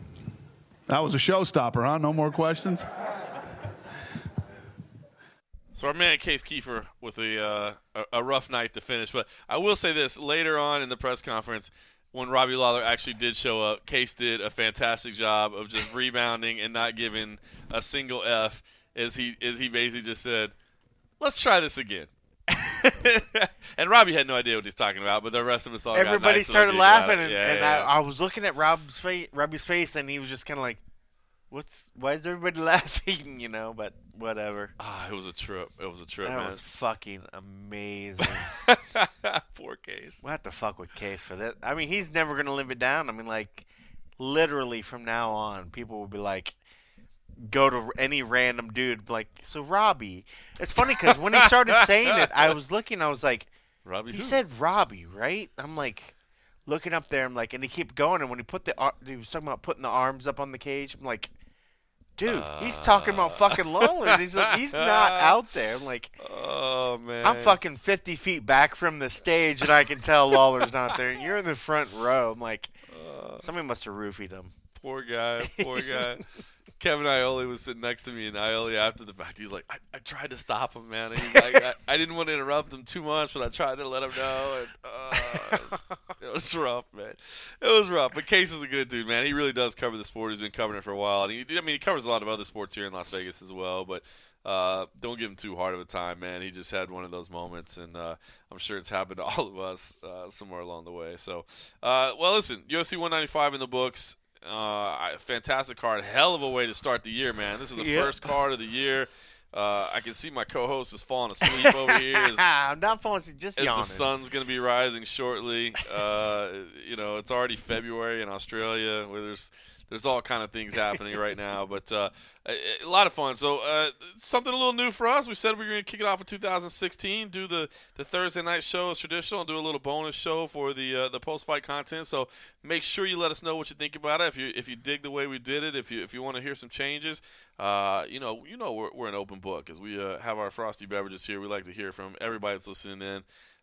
That was a showstopper, huh? No more questions? So our man Case Kiefer with a, uh, a a rough night to finish. But I will say this, later on in the press conference, when Robbie Lawler actually did show up, Case did a fantastic job of just rebounding and not giving a single F as he as he basically just said, let's try this again. And Robbie had no idea what he's talking about, but the rest of us all Everybody got nice started and laughing, it. and, yeah, and yeah. I, I was looking at Rob's face, Robbie's face, and he was just kind of like, "What's? Why is everybody laughing?" You know, but whatever. Ah, it was a trip. It was a trip, that man. was fucking amazing. Poor Case. We'll have to fuck with Case for that. I mean, he's never gonna live it down. I mean, like, literally from now on, people will be like, go to any random dude, like, so Robbie. It's funny because when he started saying it, I was looking, I was like, Robbie. He who? said Robbie, right? I'm like, looking up there, I'm like, and he kept going, and when he put the, ar- he was talking about putting the arms up on the cage. I'm like, dude, uh, he's talking about fucking Lawler. He's like, he's not out there. I'm like, oh man, I'm fucking fifty feet back from the stage, and I can tell Lawler's not there. You're in the front row. I'm like, uh, somebody must have roofied him. Poor guy, poor guy. Kevin Iole was sitting next to me, and Iole, after the fact, he's like, I, I tried to stop him, man. And he's like, I, I didn't want to interrupt him too much, but I tried to let him know. And uh, it, was, it was rough, man. It was rough. But Case is a good dude, man. He really does cover the sport. He's been covering it for a while. And he, I mean, he covers a lot of other sports here in Las Vegas as well. But uh, don't give him too hard of a time, man. He just had one of those moments, and uh, I'm sure it's happened to all of us uh, somewhere along the way. So, uh, well, listen, U F C one ninety-five in the books. Uh, fantastic card. Hell of a way to start the year, man. This is the yep. first card of the year. Uh, I can see my co-host is falling asleep over here. As, I'm not falling asleep, just as yawning. the sun's going to be rising shortly. Uh, you know, it's already February in Australia, where there's there's all kind of things happening right now. But uh, a, a lot of fun. So uh, something a little new for us. We said we were going to kick it off in two thousand sixteen, do the, the Thursday night show as traditional, and do a little bonus show for the uh, the post-fight content. So make sure you let us know what you think about it. If you if you dig the way we did it, if you if you want to hear some changes, uh, you know you know we're we're an open book as we uh, have our frosty beverages here. We like to hear from everybody that's listening in.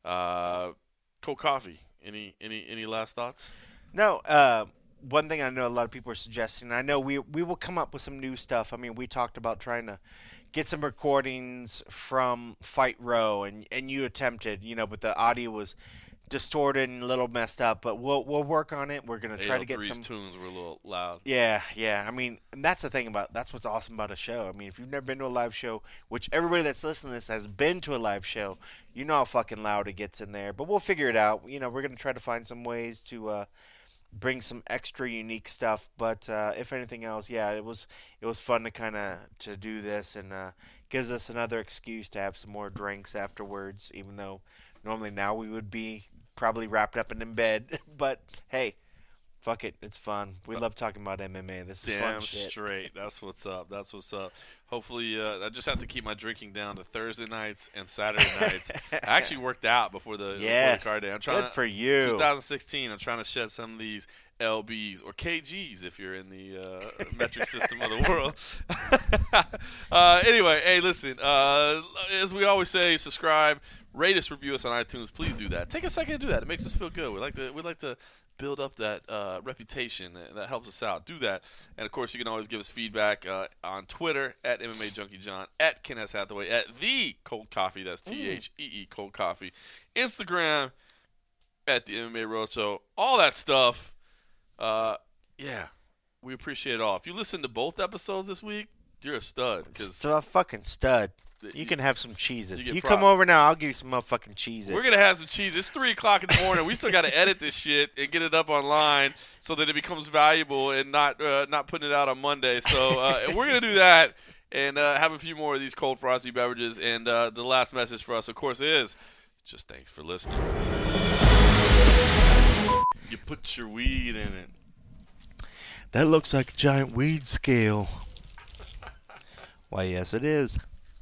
Uh, Cold coffee. Any any any last thoughts? No. Uh, one thing I know a lot of people are suggesting, I know we we will come up with some new stuff. I mean, we talked about trying to get some recordings from Fight Row, and, and you attempted, you know, but the audio was distorted and a little messed up. But we'll we'll work on it. We're gonna try to get some tunes were a little loud. Yeah, yeah. I mean, and that's the thing about that's what's awesome about a show. I mean, if you've never been to a live show, which everybody that's listening to this has been to a live show, you know how fucking loud it gets in there. But we'll figure it out. You know, we're gonna try to find some ways to uh, bring some extra unique stuff. But uh, if anything else, yeah, it was it was fun to kind of to do this, and uh, gives us another excuse to have some more drinks afterwards. Even though normally now we would be probably wrapped up and in bed, but hey, fuck it, it's fun. We love talking about M M A. This is Damn fun shit. straight. That's what's up. That's what's up. Hopefully, uh, I just have to keep my drinking down to Thursday nights and Saturday nights. I actually worked out before the, yes. before the card day. I'm trying Good to, for you. twenty sixteen. I'm trying to shed some of these L Bs or K Gs if you're in the uh, metric system of the world. uh, anyway, hey, listen. Uh, as we always say, subscribe, rate us, review us on iTunes. Please do that. Take a second to do that. It makes us feel good. We like to. We like to. build up that uh, reputation. That helps us out. Do that. And, of course, you can always give us feedback uh, on Twitter, at M M A Junkie John, at Ken S. Hathaway, at The Cold Coffee. That's T H E E, Cold Coffee. Instagram, at The M M A Roadshow. All that stuff. Uh, yeah, we appreciate it all. If you listen to both episodes this week, you're a stud. Cause Still a fucking stud. You, you can have some cheeses. you You, get come props. over now, I'll give you some motherfucking cheeses. We're going to have some cheese. It's three o'clock in the morning. We still got to edit this shit and get it up online so that it becomes valuable and not uh, not putting it out on Monday. So uh, we're going to do that and uh, have a few more of these cold frosty beverages. And uh, the last message for us, of course, is just thanks for listening. You put your weed in it. That looks like a giant weed scale. Why, yes, it is.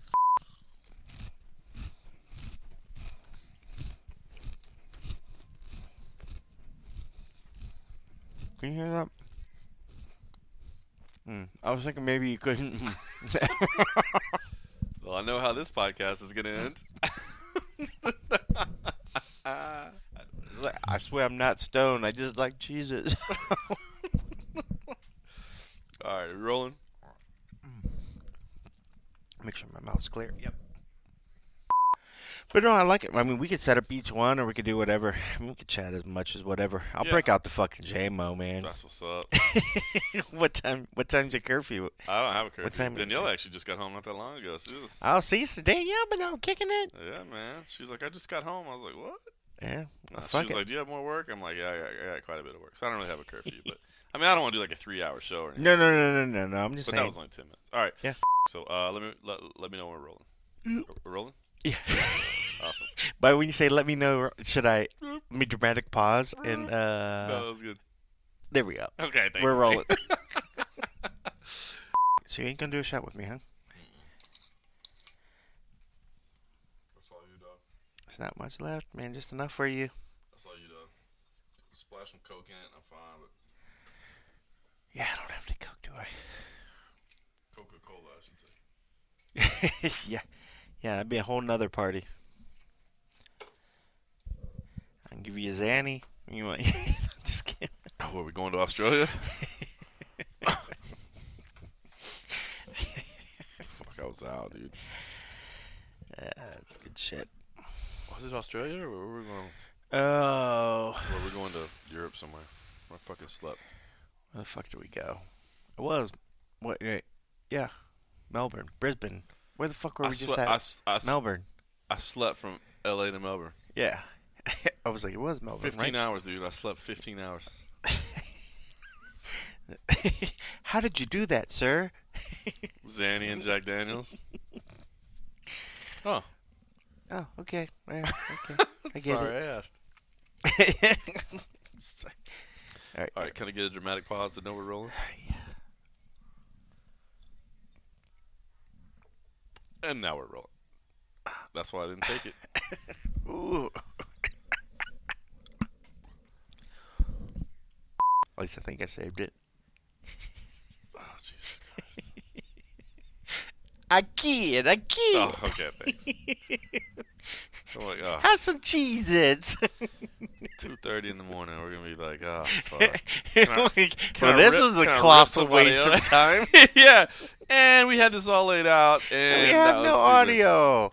Can you hear that? Hmm. I was thinking maybe you couldn't. Well, I know how this podcast is going to end. It's like, I swear I'm not stoned. I just like cheeses. All right, are we rolling? Make sure my mouth's clear. Yep. But no, I like it. I mean, we could set up each one, or we could do whatever. I mean, we could chat as much as whatever. I'll Yeah. break out the fucking J M O, man. That's what's up. what time? What time's your curfew? I don't have a curfew. What time? Danielle actually just got home not that long ago. She was, I'll see you today. Yeah, but I'm kicking it. yeah, man. She's like, I just got home. I was like, what? Yeah. Uh, Well, she fuck was it. like, do you have more work? I'm like, yeah, I got, I got quite a bit of work. So I don't really have a curfew, but I mean, I don't want to do like a three-hour show or anything. No, no, no, no, no, no. I'm just But saying. that was only ten minutes. All right. Yeah. So uh, let me let, let me know when we're rolling. Mm. We're rolling. Yeah. Awesome. But when you say "let me know," should I me dramatic pause and uh? No, that was good. There we go. Okay, thank we're you. rolling. So you ain't gonna do a shot with me, huh? That's all you, dog. There's not much left, man. Just enough for you. That's all you, dog. Splash some coke in it, and I'm fine. But Yeah, I don't have any coke, do I? Coca-Cola, I should say. yeah, yeah, that'd be a whole nother party. I can give you a Zanny. You want? Just kidding. Oh, are we going to Australia? Fuck, I was out, dude. Yeah, that's good shit. Was it Australia or where were we going? Oh. Or were we going to Europe somewhere? I fucking slept. Where the fuck did we go? It was what? Wait, yeah, Melbourne, Brisbane. Where the fuck were I we just slept- at? I s- I s- Melbourne. I slept from L A to Melbourne. Yeah, I was like, it was Melbourne. Fifteen right? hours, dude. I slept fifteen hours. How did you do that, sir? Zanny and Jack Daniels. Oh. Oh, okay. Yeah, okay. I get Sorry, it. I asked. Sorry. All right. All right, can I get a dramatic pause to know we're rolling? Yeah. And now we're rolling. That's why I didn't take it. Ooh. At least I think I saved it. Oh, Jesus Christ. I kid, I kid. Oh, okay, thanks. I'm like, oh. Have some Cheez-Its. two thirty in the morning, we're going to be like, oh, fuck. Can I- Like, can well, I this rip- was a can I rip colossal somebody waste of else? time. Yeah. And we had this all laid out. And we that have was no stupid. audio.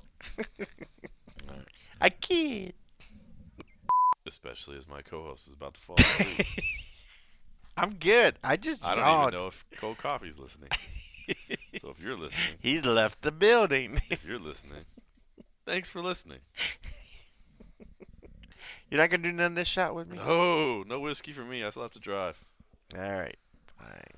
I kid. Especially as my co-host is about to fall asleep. I'm good. I just I don't yawned. even know if Cold Coffee's listening. So if you're listening, He's left the building. if you're listening, thanks for listening. You're not gonna do none of this shot with me? No, no whiskey for me. I still have to drive. All right, fine.